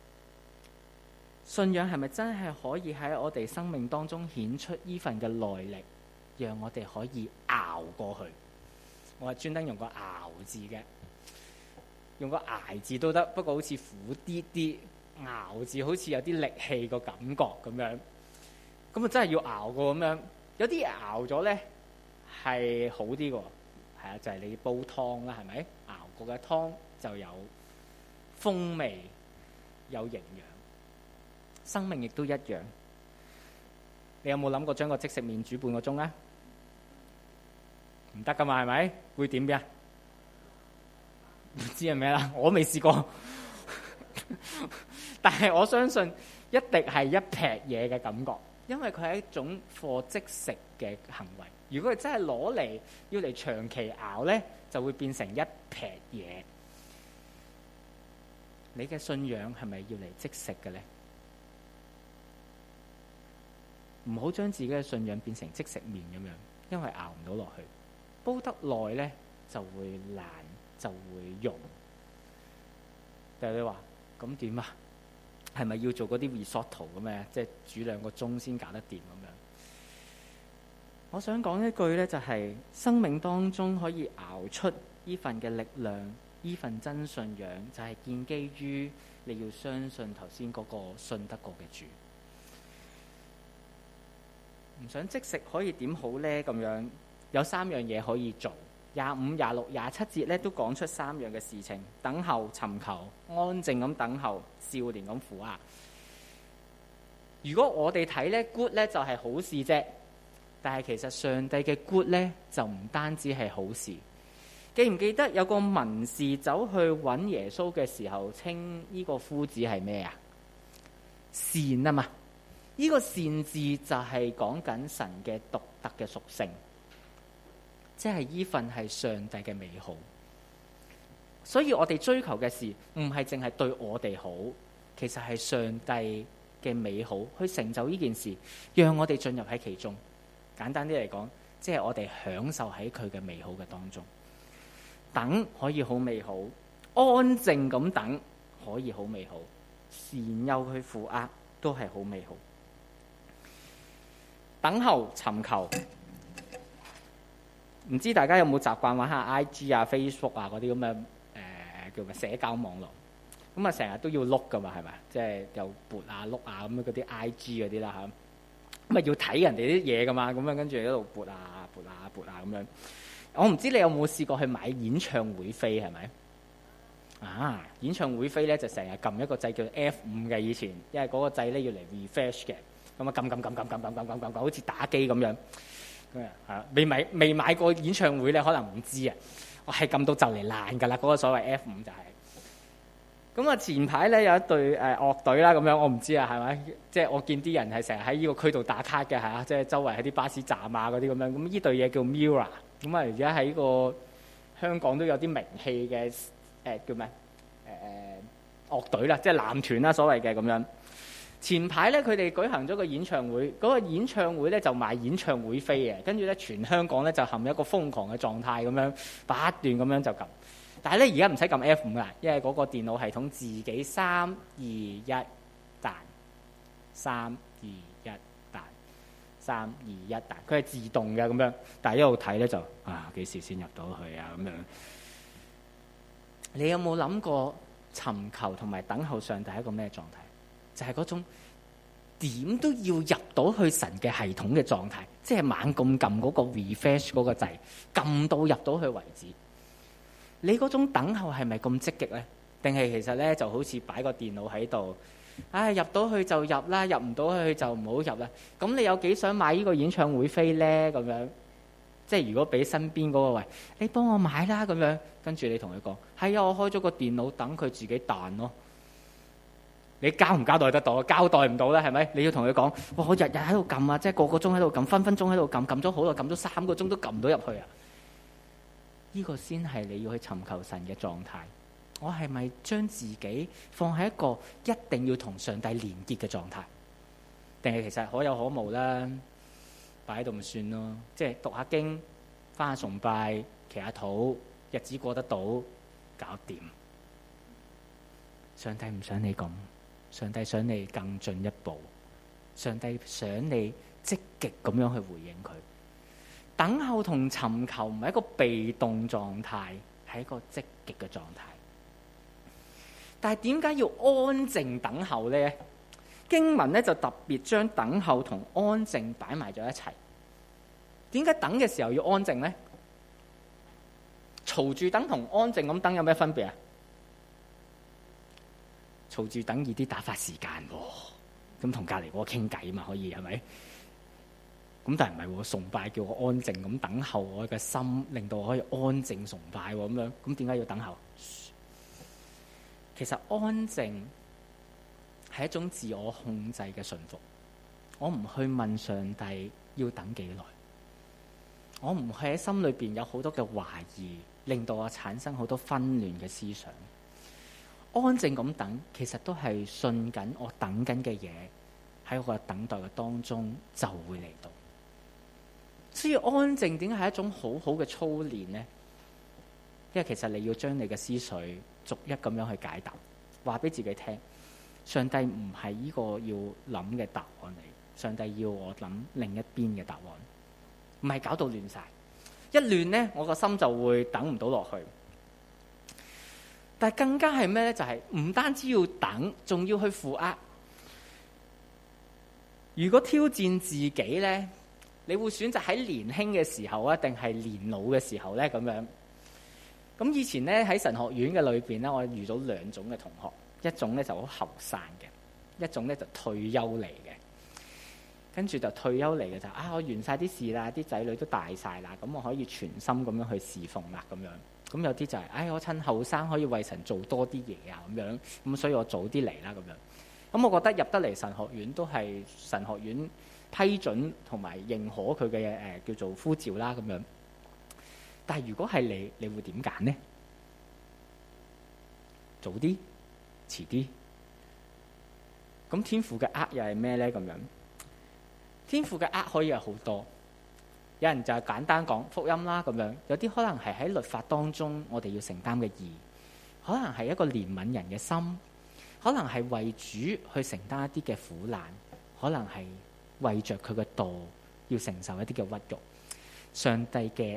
信仰係咪真係可以喺我哋生命當中顯出呢份嘅耐力，讓我哋可以熬過去？我係專登用個熬字嘅，用個捱字都得，不過好似苦啲啲，熬字好似有啲力氣個感覺咁樣。咁啊真係要熬過咁樣。有啲熬咗咧係好啲嘅，係啊，就係你煲湯啦，係咪？熬過嘅湯就有風味，有營養。生命亦都一樣。你有冇諗過將個即食麵煮半個鐘啊？唔得噶嘛，係咪？會點嘅？唔知係咩啦，我都未試過。 但係我相信一定係一撇嘢嘅感覺，因為佢係一種貨即食嘅行為。如果佢真係攞嚟要嚟長期熬呢，就會變成一撇嘢。你嘅信仰係咪要嚟即食嘅呢？唔好將自己嘅信仰變成即食麵咁樣，因為熬唔到落去，煲得耐呢就會爛，就會溶。但係你話咁點啊？係咪要做嗰啲 risotto 咁嘅，即係煮2個鐘先搞得掂咁樣？我想講一句呢，就係生命當中可以熬出呢份嘅力量，呢份真信仰，就係建基於你要相信頭先嗰個信得過嘅主。唔想即食可以點好呢？咁樣有3樣嘢可以做。25、26、27節咧都講出3樣嘅事情：等候、尋求、安靜咁等候、少年咁負軛。如果我哋睇呢 good 呢就係好事啫，但係其實上帝嘅 good 呢就唔單止係好事。記唔記得有個文士走去揾耶穌嘅時候，稱呢個夫子係咩啊？善啊嘛。呢個善字就係講緊神嘅獨特嘅屬性，即係呢份係上帝嘅美好。所以我哋追求嘅事唔係淨係對我哋好，其實係上帝嘅美好去成就呢件事，讓我哋進入喺其中。簡單啲嚟講，即係我哋享受喺佢嘅美好嘅當中。等可以好美好，安靜咁等可以好美好，善憂去負軛都係好美好。等候尋求，唔知大家有冇習慣玩下 IG 啊、Facebook 啊嗰啲咁嘅叫咩社交網絡？咁啊成日都要碌噶嘛，係咪？即係又撥啊碌啊咁樣嗰啲 IG 嗰啲啦嚇，咁啊要睇人哋啲嘢噶嘛，咁樣跟住喺度撥啊撥啊撥啊咁樣。我唔知你有冇試過去買演唱會飛係咪？啊，演唱會飛咧就成日撳一個掣叫 F5 嘅，以前因為嗰個掣咧要嚟 refresh 嘅。咁啊撳，好似打機咁樣。未買過演唱會咧，可能唔知啊。我係撳到就嚟爛㗎啦，嗰個所謂 F5 就係。咁啊前排咧有一隊樂隊啦，咁樣我唔知啊，係咪？即係我見啲人係成日喺呢個區度打卡嘅，係啊，即係周圍喺啲巴士站啊嗰啲咁樣。咁呢隊嘢叫 Mirror。咁啊而家喺個香港都有啲名氣嘅叫咩？樂隊啦，即係男團啦，所謂嘅咁樣。前排咧，佢哋舉行咗個演唱會，嗰個演唱會咧就賣演唱會飛嘅，跟住咧全香港咧就陷入一個瘋狂嘅狀態咁樣，不斷咁樣就撳。但係咧而家唔使撳 F5啦，因為嗰個電腦系統自己3、2、1彈，3、2、1彈，3、2、1彈，佢係自動嘅咁樣。但係一路睇咧就幾時先入到去啊咁樣。你有冇諗過尋求同埋等候上帝係一個咩狀態？就係嗰種點都要入到去神嘅系統嘅狀態，即係猛咁撳嗰個 refresh 嗰個掣，撳到入到去為止。你嗰種等候係咪咁積極呢？定係其實呢就好似擺個電腦喺度，入到去就入啦，入唔到去就唔好入啦。咁你有幾想買呢個演唱會飛呢？咁樣即係如果俾身邊嗰個喂，你幫我買啦咁樣，跟住你同佢講係啊，我開咗個電腦等佢自己彈咯。你交唔交代得到？交代唔到咧，係咪？你要同佢講，哇！我日日喺度撳啊，即係個鐘喺度撳，分分鐘喺度撳，撳咗好耐，撳咗3個鐘都撳唔到入去啊！呢個先係你要去尋求神嘅狀態。我係咪將自己放喺一個一定要同上帝連結嘅狀態？定係其實可有可無啦？擺喺度咪算咯，即係讀下經、返下崇拜、祈下禱，日子過得到，搞掂。上帝唔想你咁。上帝想你更進一步，上帝想你積極咁樣去回應佢。等候同尋求唔係一個被動狀態，係一個積極嘅狀態。但係點解要安靜等候呢？經文咧就特別將等候同安靜擺埋咗一齊。點解等嘅時候要安靜呢？嘈住等同安靜咁等有咩分別啊？嘈住等易啲打發時間喎，咁同隔離嗰個傾偈嘛，可以係咪？咁但係唔係喎，崇拜叫我安靜咁等候我嘅心，令到我可以安靜崇拜喎咁樣。咁點解要等候？其實安靜係一種自我控制嘅順服。我唔去問上帝要等幾耐，我唔係喺心裏邊有好多嘅懷疑，令到我產生好多紛亂嘅思想。安靜咁等，其實都係信緊我等緊嘅嘢喺我嘅等待嘅當中就會嚟到。所以安靜點解係一種好好嘅操練呢？因為其實你要將你嘅思緒逐一咁樣去解答，話俾自己聽，上帝唔係呢個要諗嘅答案嚟，上帝要我諗另一邊嘅答案，唔係搞到亂晒。一亂呢，我個心就會等唔到落去。但係更加係咩呢？就係唔單止要等，仲要去負軛。如果挑戰自己呢，你會選擇喺年輕嘅時候啊，定係年老嘅時候呢？咁樣。咁以前呢，喺神學院嘅裏邊呢，我遇到兩種嘅同學，一種呢就好後生嘅，一種呢就退休嚟嘅。跟住就退休嚟嘅就我完晒啲事啦，啲仔女都大晒啦，咁我可以全心咁樣去侍奉啦咁樣。咁有啲就係我趁後生可以為神做多啲嘢啊咁樣，咁所以我早啲嚟啦咁樣。咁我覺得入得嚟神學院都係神學院批准同埋認可佢嘅叫做呼召啦咁樣。但係如果係你會點揀呢？早啲，遲啲？咁天父嘅又係咩呢？咁樣天父嘅可以係好多，有人就係簡單講福音啦咁樣，有啲可能係喺律法當中我哋要承擔嘅義，可能係一個憐憫人嘅心，可能係為主去承擔一啲嘅苦難，可能係為着佢嘅道要承受一啲嘅屈辱。上帝嘅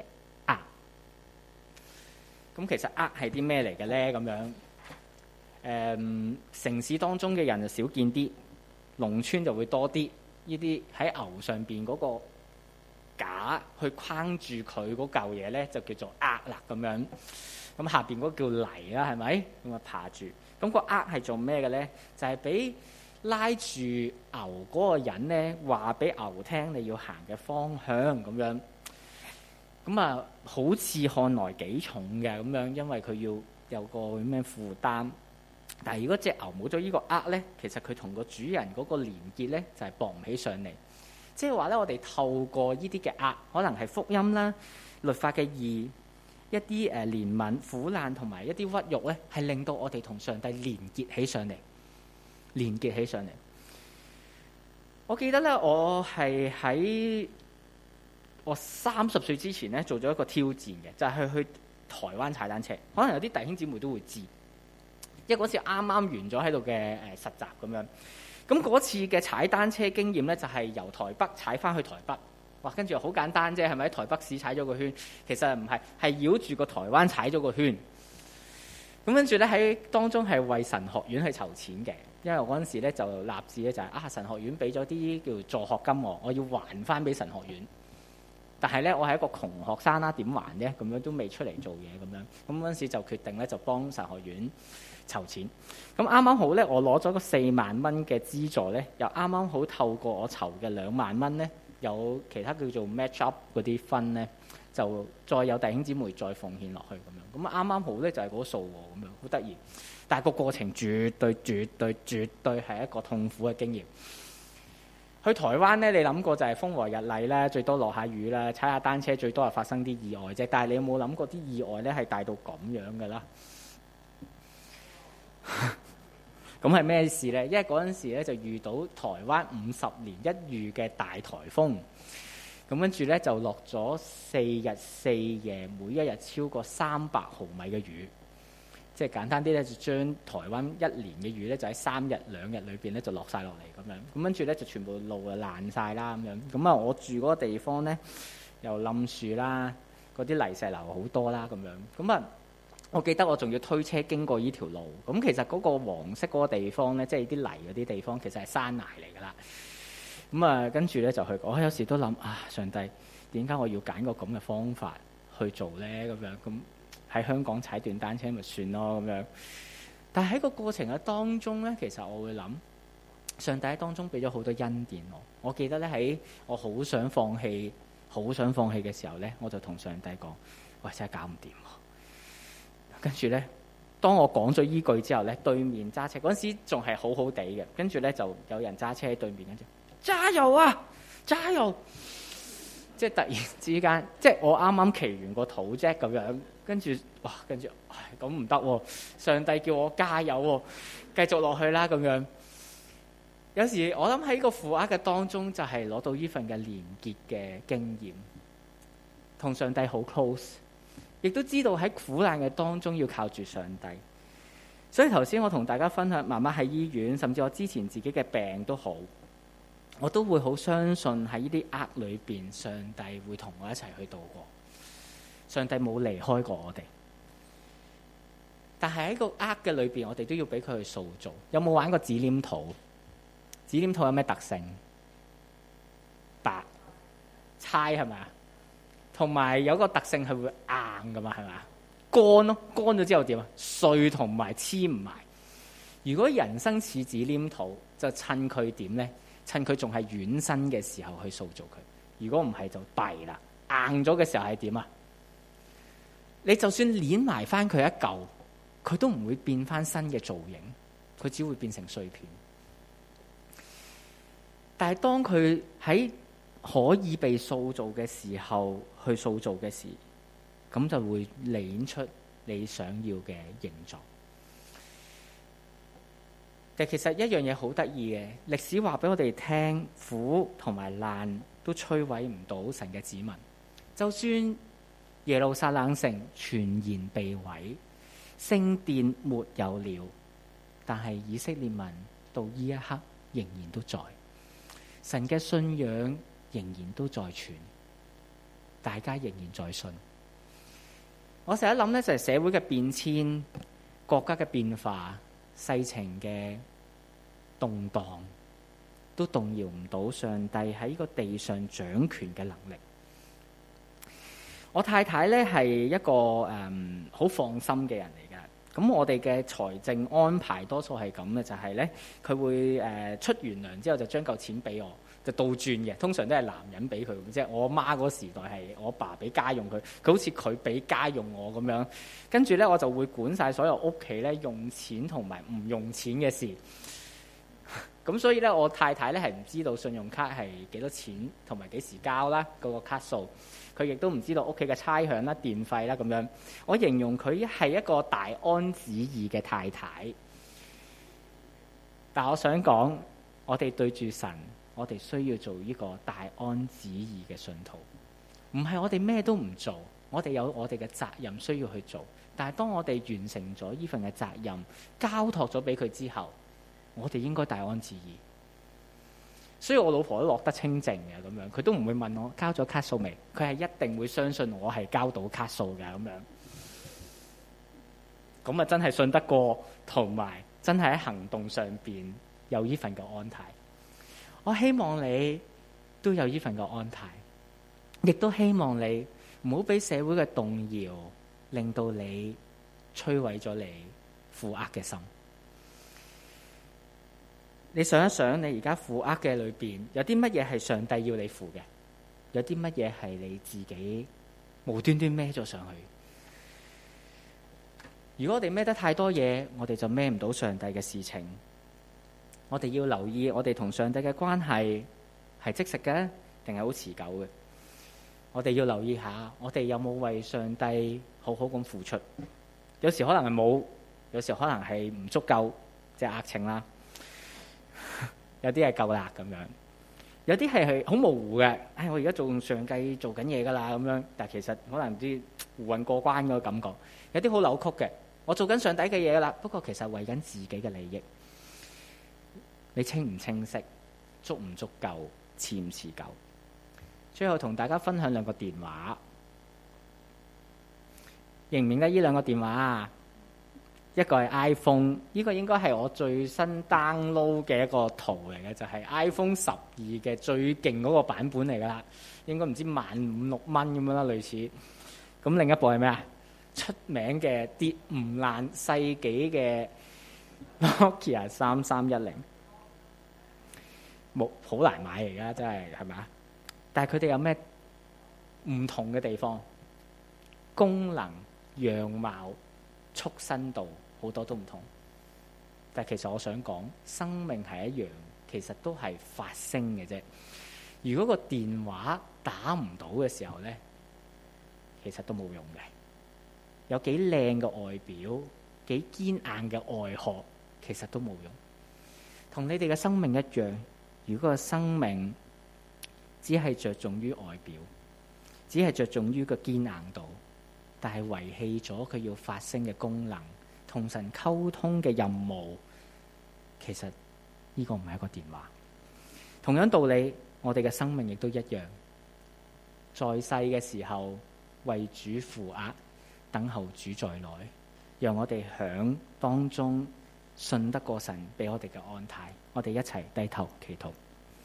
咁其實係啲咩嚟嘅咧？咁樣城市當中嘅人就少見啲，農村就會多啲。呢啲喺牛上邊嗰個架去框住佢嗰嚿嘢咧，就叫做啦咁樣。咁下邊嗰叫泥啦，係咪？咁啊爬住。咁個係做咩嘅咧？就係俾拉住牛嗰個人咧，話俾牛聽你要行嘅方向咁樣。咁啊，好似看來幾重嘅咁樣，因為佢要有個咩負擔。但係如果隻牛冇咗呢個咧，其實佢同個主人嗰個連結咧就係駁唔起上嚟。即係話咧，我哋透過呢啲嘅可能係福音啦、律法嘅義、一啲憐憫、苦難同埋一啲屈辱咧，係令到我哋同上帝連結起上嚟，連結起上嚟。我記得咧，我係喺我30歲之前咧做咗一個挑戰嘅，就係去台灣踩單車。可能有啲弟兄姊妹都會知，因為嗰次啱啱完咗喺度嘅實習咁樣。咁嗰次嘅踩單車經驗咧，就係由台北踩翻去台北。哇！跟住好簡單啫，係咪喺台北市踩咗個圈？其實唔係，係繞住個台灣踩咗個圈。咁跟住咧喺當中係為神學院去籌錢嘅，因為我嗰陣時咧就立志咧就係神學院俾咗啲叫做助學金我要還翻俾神學院。但係咧，我係一個窮學生啦，點還啫？咁樣都未出嚟做嘢咁樣。咁嗰陣時就決定咧，就幫神學院籌錢。咁啱啱好咧，我攞咗個4萬蚊嘅資助咧，又啱啱好透過我籌嘅2萬蚊咧，有其他叫做 match up 嗰啲分咧，就再有弟兄姊妹再奉獻落去咁樣。咁啱啱好咧，就係嗰個數喎，咁樣好得意。但係個過程絕對係一個痛苦嘅經驗。去台灣咧，你諗過就係風和日麗啦，最多落下雨啦，踩下單車最多係發生啲意外啫。但係你有冇諗過啲意外咧係大到咁樣嘅啦？咁係咩事咧？因為嗰陣時咧就遇到台灣50年一遇嘅大颱風，咁跟住咧就落咗4日4夜，每一日超過300毫米嘅雨。即係簡單啲咧，就將台灣1年嘅雨咧，就喺3日2日裏邊咧就落晒落嚟咁樣。咁跟住咧就全部路就爛晒啦咁樣。咁啊，我住嗰個地方咧又冧樹啦，嗰啲泥石流好多啦咁樣。咁啊，我記得我仲要推車經過呢條路。咁其實嗰個黃色嗰個地方咧，即係啲泥嗰啲地方，其實係山崖嚟㗎啦。咁啊，跟住咧就去，我有時都諗上帝點解我要揀個咁嘅方法去做咧？咁樣咁。喺香港踩段單車咪算咯咁樣，但係喺個過程嘅當中咧，其實我會諗上帝喺當中俾咗好多恩典我。我記得咧喺我好想放棄嘅時候咧，我就同上帝講：喂，真係搞唔掂喎！跟住咧， 當我講咗依句之後咧，對面揸車嗰陣時仲係好好地嘅，跟住咧就有人揸車喺對面，跟住加油啊，加油！即係突然之間，即係我啱啱祈完個禱啫咁樣，跟住哇，跟住咁唔得喎，上帝叫我加油喎，繼續落去啦咁樣。有時我諗喺個負軛嘅當中，就係攞到呢份嘅連結嘅經驗，同上帝好 close， 亦都知道喺苦難嘅當中要靠住上帝。所以頭先我同大家分享媽媽喺醫院，甚至我之前自己嘅病都好，我都會好相信喺呢啲軛裏邊，上帝會同我一齊去度過。上帝冇離開過我哋，但係喺個軛嘅裏邊，我哋都要俾佢去塑造。有冇玩過紙黏土？紙黏土有咩特性？白、猜係咪啊？同埋有個特性係會硬噶嘛，係咪啊？乾咯，乾咗之後點啊？碎同埋黐唔埋。如果人生似紙黏土，就趁佢點咧？趁佢仲係軟身嘅時候去塑造佢。如果唔係就弊啦。硬咗嘅時候係點啊？你就算捏埋翻佢一嚿，佢都唔會變翻新嘅造型，佢只會變成碎片。但係當佢喺可以被塑造嘅時候去塑造嘅時，咁就會捏出你想要嘅形狀。但其實一樣嘢好得意嘅，歷史話俾我哋聽，苦同埋難都摧毀唔到神嘅子民。就算耶路撒冷城全然被毀，聖殿沒有了，但係以色列民到呢一刻仍然都在，神嘅信仰仍然都在傳，大家仍然在信。我成日諗呢，就係社會嘅變遷、國家嘅變化、世情嘅動盪，都動搖唔到上帝喺呢個地上掌權嘅能力。我太太咧係一個好放心嘅人嚟㗎。咁我哋嘅財政安排多數係咁嘅，就係咧佢會出完糧之後就將嚿錢俾我，就倒轉嘅。通常都係男人俾佢，即係我媽嗰時代係我爸俾家用佢，佢好似佢俾家用我咁樣。跟住咧我就會管晒所有屋企咧用錢同埋唔用錢嘅事。咁所以咧我太太咧係唔知道信用卡係幾多錢同埋幾時交啦，嗰個卡數。佢亦都唔知道屋企嘅差餉啦、電費啦咁樣。我形容佢係一個大安旨意嘅太太。但我想講，我哋對住神，我哋需要做呢個大安旨意嘅信徒。唔係我哋咩都唔做，我哋有我哋嘅責任需要去做。但係當我哋完成咗呢份嘅責任，交託咗俾佢之後，我哋應該大安旨意。所以我老婆都落得清靜嘅咁樣，佢都唔會問我交咗卡數未，佢係一定會相信我係交到卡數嘅咁樣。咁啊真係信得過，同埋真係喺行動上邊有呢份嘅安排。我希望你都有呢份嘅安排，亦都希望你唔好俾社會嘅動搖令到你摧毀咗你負軛嘅心。你想一想，你而家負軛嘅裏邊有啲乜嘢係上帝要你負嘅？有啲乜嘢係你自己無端端孭咗上去？如果我哋孭得太多嘢，我哋就孭唔到上帝嘅事情。我哋要留意，我哋同上帝嘅關係係即食嘅，定係好持久嘅？我哋要留意下，我哋有冇為上帝好好咁付出？有時可能係冇，有時可能係唔足夠，即係軛情啦。有啲係夠啦咁樣，有啲係好模糊嘅。我而家做上帝做緊嘢噶啦咁樣，但係其實可能唔知胡混過關嗰個感覺。有啲好扭曲嘅，我做緊上帝嘅嘢噶啦，不過其實為緊自己嘅利益。你清唔清晰？足唔足夠？持唔持久？最後同大家分享兩個電話，認唔認得呢兩個電話啊？一個係 iPhone， 呢個應該係我最新 download 嘅一個圖嚟嘅，就係 iPhone 12嘅最勁嗰個版本嚟噶啦，應該唔知15,000-16,000咁樣啦，類似。咁另一部係咩啊？出名嘅跌唔爛世紀嘅 Nokia 3310，冇好難買嚟噶，真係咪啊？但係佢哋有咩唔同嘅地方？功能、樣貌、束身度好好多都唔同。但係其實我想講，生命係一樣，其實都係發聲嘅啫。如果個電話打唔到嘅時候呢，其實都冇用嘅。有幾靚嘅外表，幾堅硬嘅外殼，其實都冇用。同你哋嘅生命一樣，如果個生命只係着重於外表，只係着重於個堅硬度，但係遺棄咗佢要發聲嘅功能，同神溝通嘅任務，其實呢個唔係一個電話。同樣道理，我哋嘅生命亦都一樣，在世嘅時候為主負軛，等候主再來，讓我哋響當中信得過神俾我哋嘅安排。我哋一齊低頭祈禱。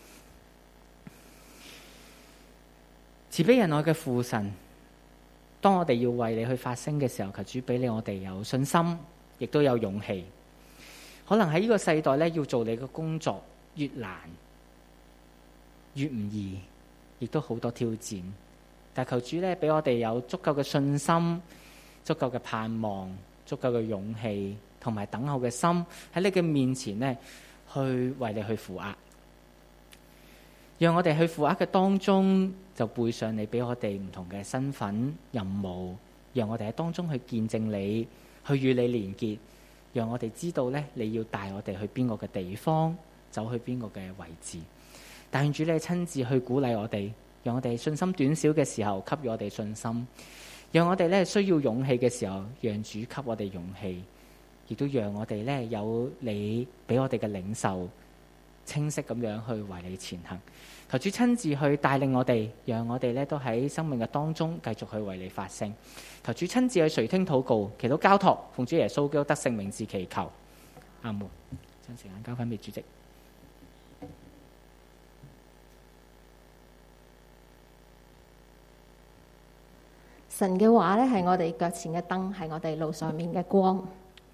慈悲仁愛嘅父神，當我哋要為你去發聲嘅時候，求主俾你我哋有信心，亦都有勇氣。可能喺呢個世代咧，要做你嘅工作越難越唔易，亦都好多挑戰。但求主咧，俾我哋有足夠嘅信心、足夠嘅盼望、足夠嘅勇氣同埋等候嘅心，喺你嘅面前呢，去為你去負軛。讓我哋去負軛嘅當中，就背上你俾我哋唔同嘅身份任務，讓我哋喺當中去見證你，去與你連結，讓我哋知道咧，你要帶我哋去邊個嘅地方，走去邊個嘅位置。但願主你親自去鼓勵我哋，讓我哋信心短小嘅時候給予我哋信心，讓我哋咧需要勇氣嘅時候，讓主給我哋勇氣，亦都讓我哋咧有你俾我哋嘅領受，清晰咁樣去為你前行。求主親自去帶領我哋，讓我哋咧都喺生命嘅當中繼續去為你發聲。求主親自去垂聽禱告，祈禱交託，奉主耶穌基督得聖名字祈求，阿門。將時間交翻俾主席。 神嘅話咧係我哋腳前嘅燈，係我哋路上面嘅光。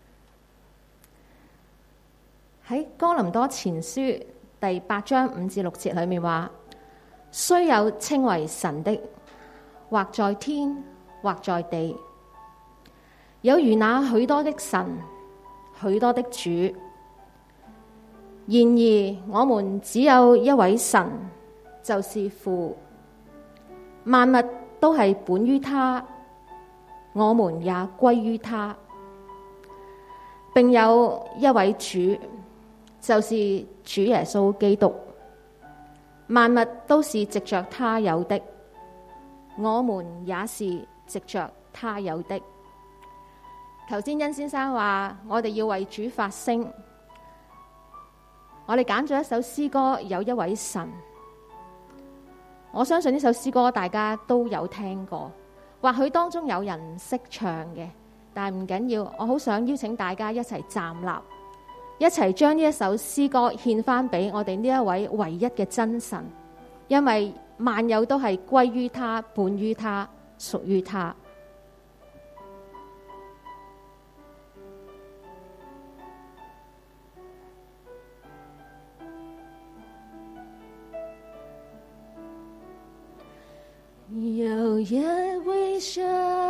喺哥林多前書第8章5至6節裏面話，雖有稱為神的，或在天，或在地，有如那許多的神，許多的主。然而我們只有一位神，就是父，萬物都係本於他，我們也歸於他，並有一位主，就是主耶穌基督。萬物都是藉着他有的，我們也是藉着他有的。頭先殷先生話我哋要為主發聲，我哋揀咗一首詩歌，有一位神。我相信呢首詩歌大家都有聽過，或許當中有人唔識唱嘅，但係唔緊要。我好想邀請大家一齊站立，一齊將呢一首詩歌獻翻俾我哋呢一位唯一嘅真神，因為萬有都係歸於他，本於他，屬於他。有一位神，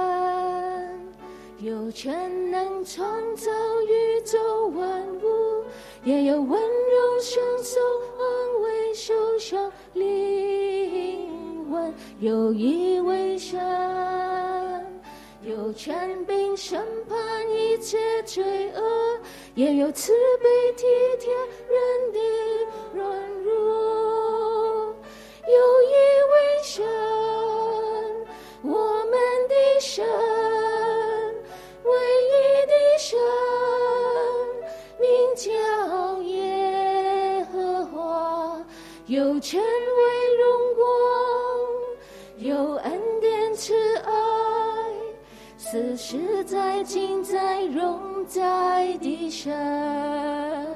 有全能創造宇宙萬物，也有溫柔享受安慰受傷靈魂。有一位神，有權柄審判一切罪惡，也有慈悲體貼人的軟弱。有一位神，我們的神，唯一的神，名叫耶和華，有權威榮光，有恩典慈愛，死實在今在永在的神。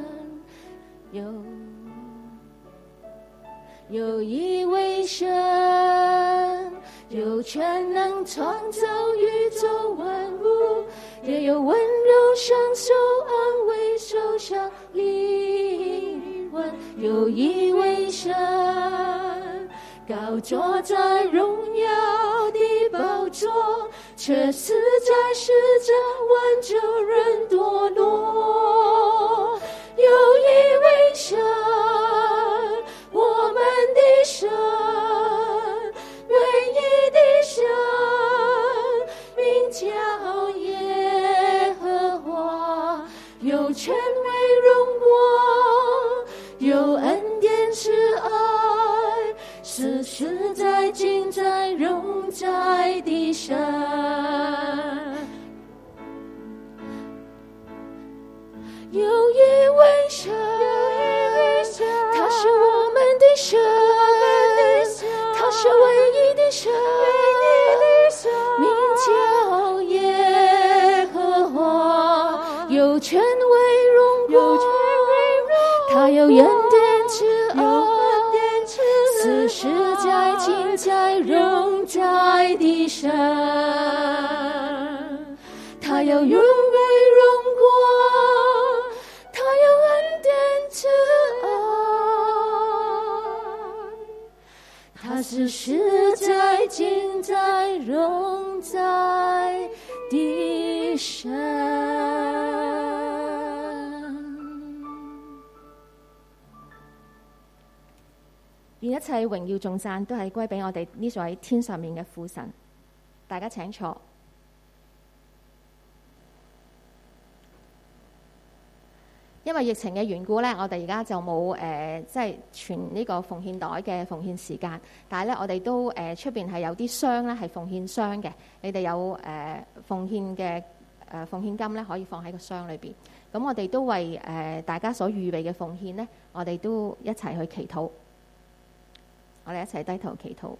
有一位神，有全能創造宇宙萬物，也有溫柔享受安慰受傷靈魂。有一位神，高坐在榮耀的寶座， 却死在十字挽救人堕落。有一位神，我们的神，唯一的神，名叫耶和华，有权威荣光，有恩典慈爱，是实在尽在永在的神。有一位神，他是我们的神，他是唯一的神，名叫耶和华，有权威荣光，他有恩典慈爱，是实在尽在永在的神，他有永为荣光，他有恩典慈爱，他是实在尽在永在的神。願一切榮耀頌讚都係歸俾我哋呢位天上面嘅父神。大家請坐。因為疫情嘅緣故呢，我哋而家就冇即係傳呢個奉獻袋嘅奉獻時間。但係呢，我哋都出邊係有啲箱咧係奉獻箱嘅。你哋有奉獻嘅奉獻金咧，可以放喺個箱裏邊。咁我哋都為大家所預備嘅奉獻呢，我哋都一齊去祈禱。我哋一齊低頭祈禱。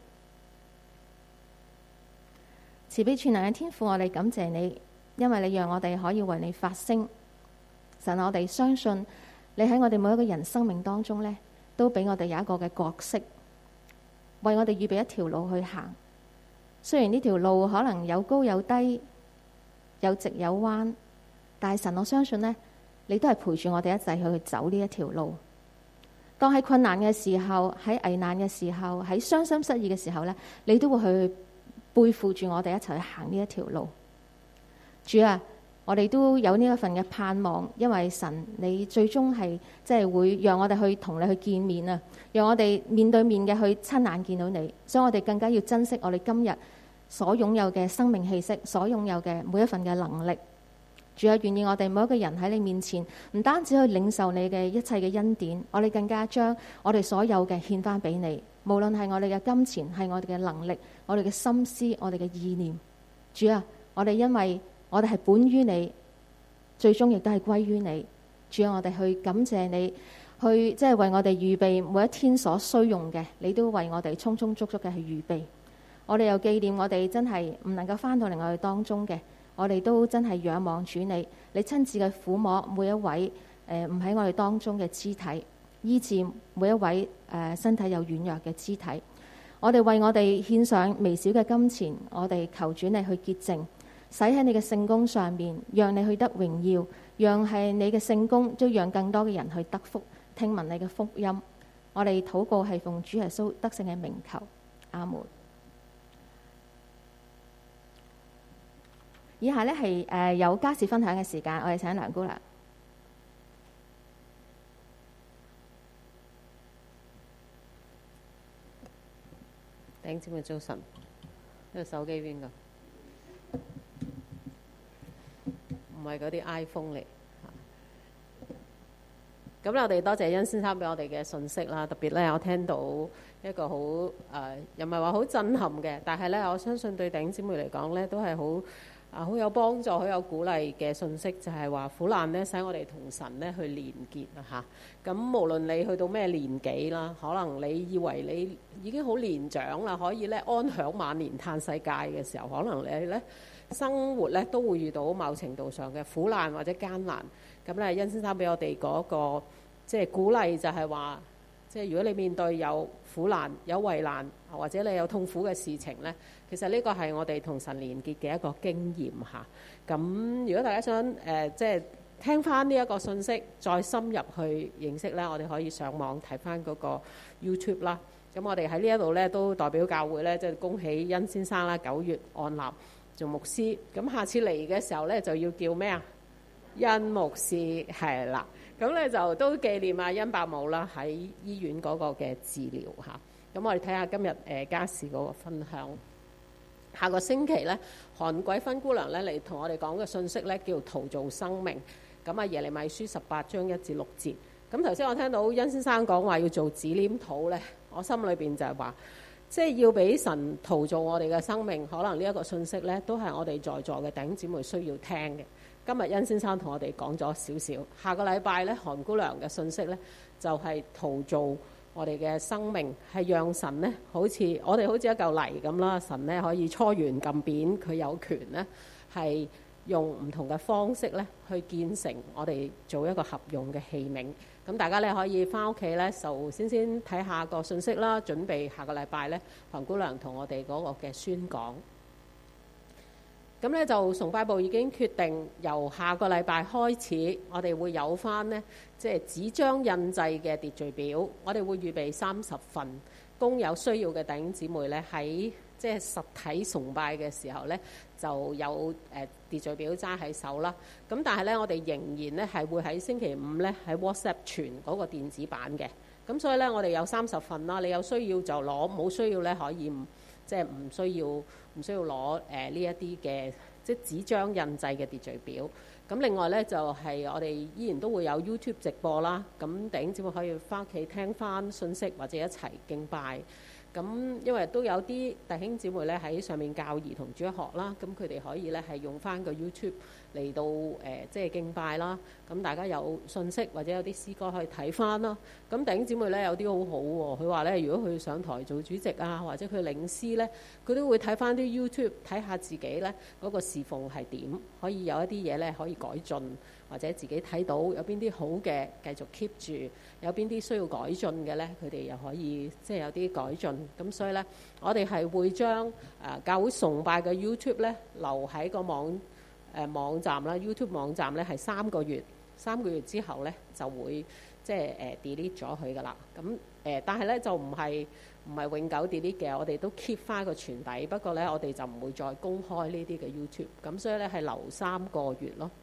慈悲全能嘅天父，我哋感謝你，因為你讓我哋可以為你發聲。神，我哋相信你喺我哋每一個人生命當中呢，都俾我哋有一個嘅角色，為我哋預備一條路去行。雖然呢條路可能有高有低，有直有彎，但係神，我相信呢，你都係陪住我哋一齊去走呢一條路。當喺困難嘅時候，喺危難嘅時候，喺傷心失意嘅時候呢，你都會去背負住我哋一齊去行呢一條路。主啊，我哋都有呢一份嘅盼望，因為神你最終係即係會讓我哋去同你去見面啊，讓我哋面對面嘅去親眼見到你，所以我哋更加要珍惜我哋今日所擁有嘅生命氣息，所擁有嘅每一份嘅能力。主啊，願意我哋每一個人喺你面前，唔單止去領受你嘅一切嘅恩典，我哋更加將我哋所有嘅獻翻俾你，無論係我哋嘅金錢，係我哋嘅能力，我哋嘅心思，我哋嘅意念。主啊，我哋因為我哋係本於你，最終亦都係歸於你。主啊，我哋去感謝你，去即係為我哋預備每一天所需用嘅，你都為我哋充充足足嘅去預備。我哋又紀念我哋真係唔能夠翻到嚟我哋當中嘅，我哋都真係仰望主你，你親自嘅撫摸每一位唔喺我哋當中嘅肢體，醫治每一位身體有軟弱嘅肢體。我哋為我哋獻上微小嘅金錢，我哋求主你去潔淨，使喺你嘅聖工上面，讓你去得榮耀，讓係你嘅聖工都讓更多嘅人去得福，聽聞你嘅福音。我哋禱告係奉主耶穌得勝嘅名求，阿門。以下呢係有家事分享嘅時間，我哋請梁姑娘。 弟兄姊妹早晨，呢個手機邊個？唔係嗰啲 iPhone 嚟。咁我哋多謝恩先生俾我哋嘅信息啦，特別咧我聽到一個好又唔係話好震撼嘅，但係咧我相信對弟兄姊妹嚟講咧都係好有幫助、好有鼓勵嘅信息，就係話苦難咧使我哋同神咧去連結啊嚇。咁無論你去到咩年紀啦，可能你以為你已經好年長啦，可以咧安享晚年嘆世界嘅時候，可能你咧生活咧都會遇到某程度上嘅苦難或者艱難。咁咧，恩先生俾我哋嗰個即係鼓勵，就係話，即係如果你面對有苦難、有危難，或者你有痛苦嘅事情咧，其實呢個係我哋同神連結嘅一個經驗嚇。咁如果大家想即係聽翻呢一個信息，再深入去認識咧，我哋可以上網睇翻嗰個 YouTube 啦。咁我哋喺呢一度咧都代表教會咧，即係恭喜恩先生啦，9月按立。 做牧師。咁下次嚟嘅時候咧，就要叫咩啊？恩牧師係啦。咁咧就都紀念阿恩伯母啦，喺醫院嗰個嘅治療嚇。咁我哋睇下今日家事嗰個分享。下個星期咧，韓桂芬姑娘咧嚟同我哋講嘅信息咧，叫陶造生命。咁啊，耶利米書18章1至6節。咁頭先我聽到恩先生講話要做指黏土咧，我心裏邊就係話，即係要俾神陶造我哋嘅生命。可能呢一個信息咧，都係我哋在座嘅弟兄姊妹需要聽嘅。今日恩先生同我哋講咗少少，下個禮拜咧，韓姑娘嘅信息咧就係陶造我哋嘅生命，係讓神咧好似我哋好似一嚿泥咁啦，神咧可以搓圓撳扁，佢有權咧係用唔同嘅方式咧去建成我哋做一個合用嘅器皿。咁大家咧可以翻屋企咧就先睇下個信息啦，準備下個禮拜咧韓姑娘同我哋嗰個嘅宣講。咁咧就崇拜部已經決定由下個禮拜開始，我哋會有翻呢，即係紙張印製嘅秩序表。我哋會預備30份，供有需要嘅弟兄姊妹咧喺即係實體崇拜嘅時候咧就有秩序表揸喺手啦。咁但係咧我哋仍然咧係會喺星期5咧喺 WhatsApp 傳嗰個電子版嘅。咁所以咧我哋有30份啦，你有需要就攞，冇需要咧可以即係唔需要攞呢一啲嘅即係紙張印製嘅秩序表。咁另外咧就係我哋依然都會有 YouTube 直播啦。咁弟兄姊妹可以翻屋企聽翻信息或者一齊敬拜。咁因為都有啲弟兄姊妹咧喺上面教兒童主日學啦，咁佢哋可以咧係用翻個 YouTube 嚟到即係敬拜啦。咁大家有信息或者有啲詩歌可以睇翻啦。咁弟兄姊妹咧有啲好好喎，佢話咧如果佢上台做主席啊，或者佢領詩咧，佢都會睇翻啲 YouTube 睇下自己咧嗰個侍奉係點，可以有一啲嘢咧可以改進，或者自己睇到有邊啲好嘅繼續 keep 住，有邊啲需要改進嘅咧，佢哋又可以即係有啲改進。咁所以咧，我哋係會將教會崇拜嘅 YouTube 咧留喺個網站啦 ，YouTube 網站咧係3個月，3個月之後咧就會即係delete 咗佢噶啦。咁但係咧就唔係永久 delete 嘅，我哋都 keep 翻個傳底。不過咧，我哋就唔會再公開呢啲嘅 YouTube。咁所以咧係留3個月咯。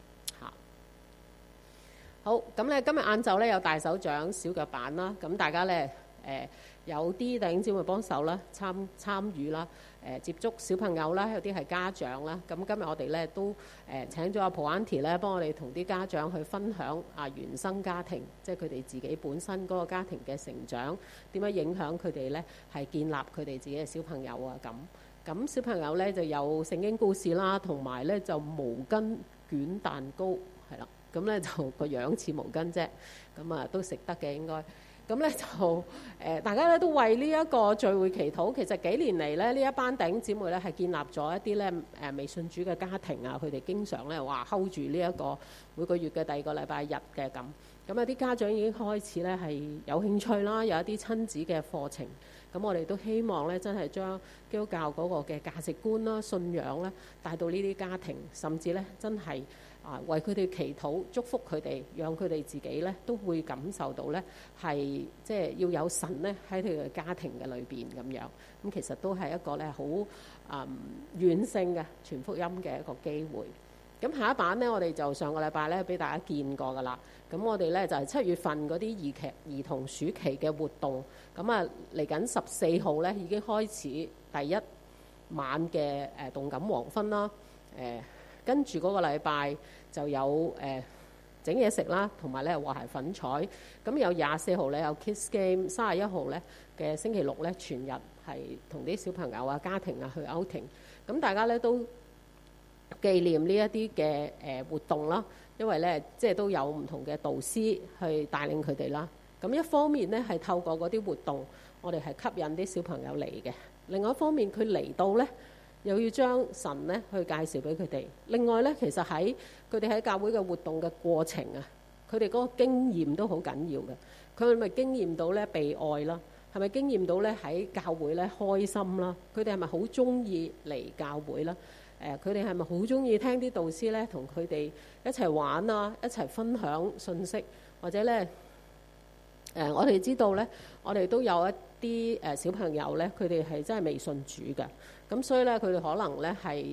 好，咁咧今日晏晝咧有大手掌小腳板啦，咁大家咧有啲弟兄姊妹幫手啦，參與啦，接觸小朋友啦，有啲係家長啦。咁今日我哋咧都請咗阿蒲 Auntie 咧幫我哋同啲家長去分享原生家庭，即係佢哋自己本身嗰個家庭嘅成長點樣影響佢哋咧，係建立佢哋自己嘅小朋友啊咁。咁小朋友咧就有聖經故事啦，同埋咧就毛巾捲蛋糕係啦。咁咧就個樣似毛巾啫，咁都食得嘅應該。咁咧就大家咧都為呢一個聚會祈禱。其實幾年嚟咧，呢一班弟兄姊妹咧係建立咗一啲咧未信主嘅家庭啊，佢哋經常咧話 hold 住呢一個每個月嘅第2個禮拜日嘅咁。咁有啲家長已經開始咧係有興趣啦，有一啲親子嘅課程。咁我哋都希望咧真係將基督教嗰個嘅價值觀啦、信仰咧帶到呢啲家庭，甚至咧真係為佢哋祈禱，祝福佢哋，讓佢哋自己咧都會感受到咧係即係要有神咧喺佢嘅家庭嘅裏邊咁樣。咁其實都係一個咧好遠性嘅傳福音嘅一個機會。咁下一版咧，我哋就上個禮拜咧俾大家見過噶啦。咁我哋咧就係7月份嗰啲兒童暑期嘅活動。咁嚟緊14號咧已經開始第一晚嘅動感黃昏啦。跟住嗰個禮拜就有整嘢食啦，同埋咧和諧粉彩。咁有24號咧有 Kids Game， 31號咧嘅星期6咧全日係同啲小朋友啊、家庭啊去 outing。咁大家咧都紀念呢一啲嘅活動啦，因為咧即係都有唔同嘅導師去帶領佢哋啦。咁一方面咧係透過嗰啲活動，我哋係吸引啲小朋友嚟嘅；另外一方面佢嚟到咧，又要將神咧去介紹俾佢哋。另外咧，其實喺佢哋喺教會嘅活動嘅過程啊，佢哋嗰個經驗都好緊要嘅。佢係咪經驗到咧被愛啦？係咪經驗到咧喺教會咧開心啦？佢哋係咪好中意嚟教會啦？佢哋係咪好中意聽啲導師咧同佢哋一齊玩啊，一齊分享信息，或者咧我哋知道咧，我哋都有一啲小朋友咧，佢哋係真係未信主嘅。咁所以咧，佢哋可能咧係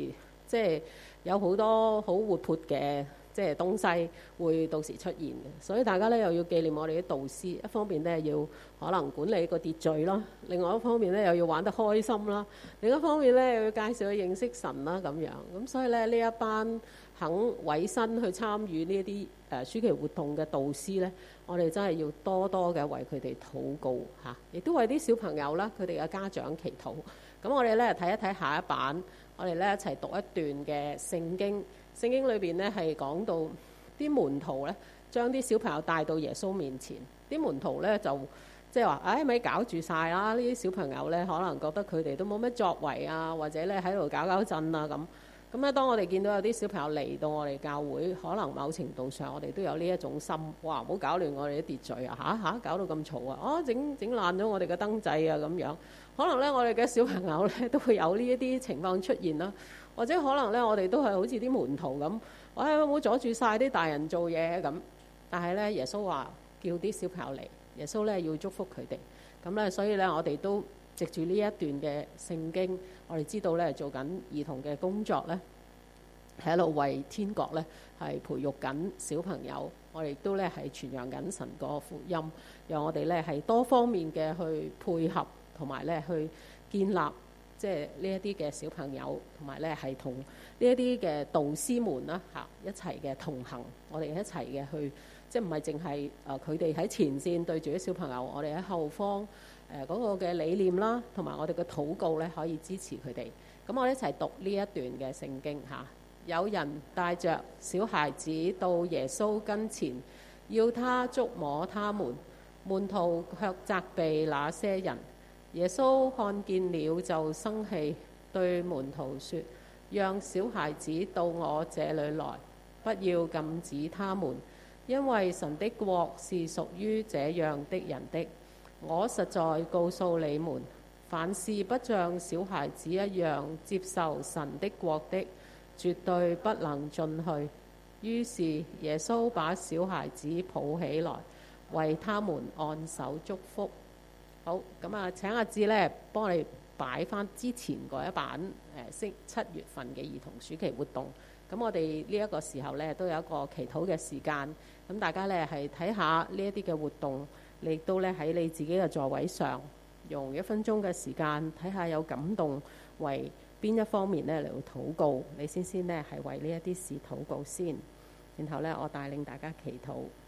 即係有好多好活潑嘅即係東西會到時出現嘅，所以大家咧又要紀念我哋啲導師，一方面咧要可能管理個秩序啦，另外一方面咧又要玩得開心啦，另一方面咧又要介紹去認識神啦咁樣。咁所以咧呢一班肯委身去參與呢一啲暑期活動嘅導師咧，我哋真係要多多嘅為佢哋禱告嚇，亦都為啲小朋友啦，佢哋嘅家長祈禱。咁我哋咧睇一睇下一版，我哋咧一齊讀一段嘅聖經。聖經裏邊咧係講到啲門徒咧將啲小朋友帶到耶穌面前，啲門徒咧就即係話：咪搞住晒啦！呢啲小朋友咧可能覺得佢哋都冇乜作為啊，或者咧喺度搞搞震啊咁。咁咧當我哋見到有啲小朋友嚟到我哋教會，可能某程度上我哋都有呢一種心，哇！唔好搞亂我哋啲秩序啊嚇，搞到咁嘈啊！整爛咗我哋嘅燈掣啊咁樣。可能咧我哋嘅小朋友咧都會有呢一啲情況出現啦。或者可能咧，我哋都係好似啲門徒咁，唔好阻住晒啲大人做嘢咁。但係咧，耶穌話叫啲小朋友嚟，耶穌咧要祝福佢哋。咁咧，所以咧，我哋都藉住呢一段嘅聖經，我哋知道咧做緊兒童嘅工作咧，喺度為天國咧係培育緊小朋友。我哋亦都咧係傳揚緊神個福音，讓我哋咧係多方面嘅去配合，同埋咧去建立。即係呢一啲嘅小朋友，同埋咧係同呢一啲嘅導師們啦嚇一齊嘅同行，我哋一齊嘅去，即係唔係淨係佢哋喺前線對住啲小朋友，我哋喺後方嗰個嘅理念啦，同埋我哋嘅禱告咧可以支持佢哋。咁我哋一齊讀呢一段嘅聖經嚇。有人帶着小孩子到耶穌跟前，要他觸摸他們，門徒卻責備那些人。耶穌看見了就生氣，對門徒說：讓小孩子到我這裏來，不要禁止他們，因為神的國是屬於這樣的人的。我實在告訴你們，凡是不像小孩子一樣接受神的國的，絕對不能進去。於是耶穌把小孩子抱起來，為他們按手祝福。好，咁啊，請阿志咧幫我哋擺翻之前嗰一版7月份嘅兒童暑期活動。咁我哋呢一個時候咧都有一個祈禱嘅時間。咁大家咧係睇下呢一啲嘅活動，你亦都咧喺你自己嘅座位上用1分鐘嘅時間睇下有感動為邊一方面咧嚟到禱告。你先咧係為呢一啲事禱告先，然後咧我帶領大家祈禱。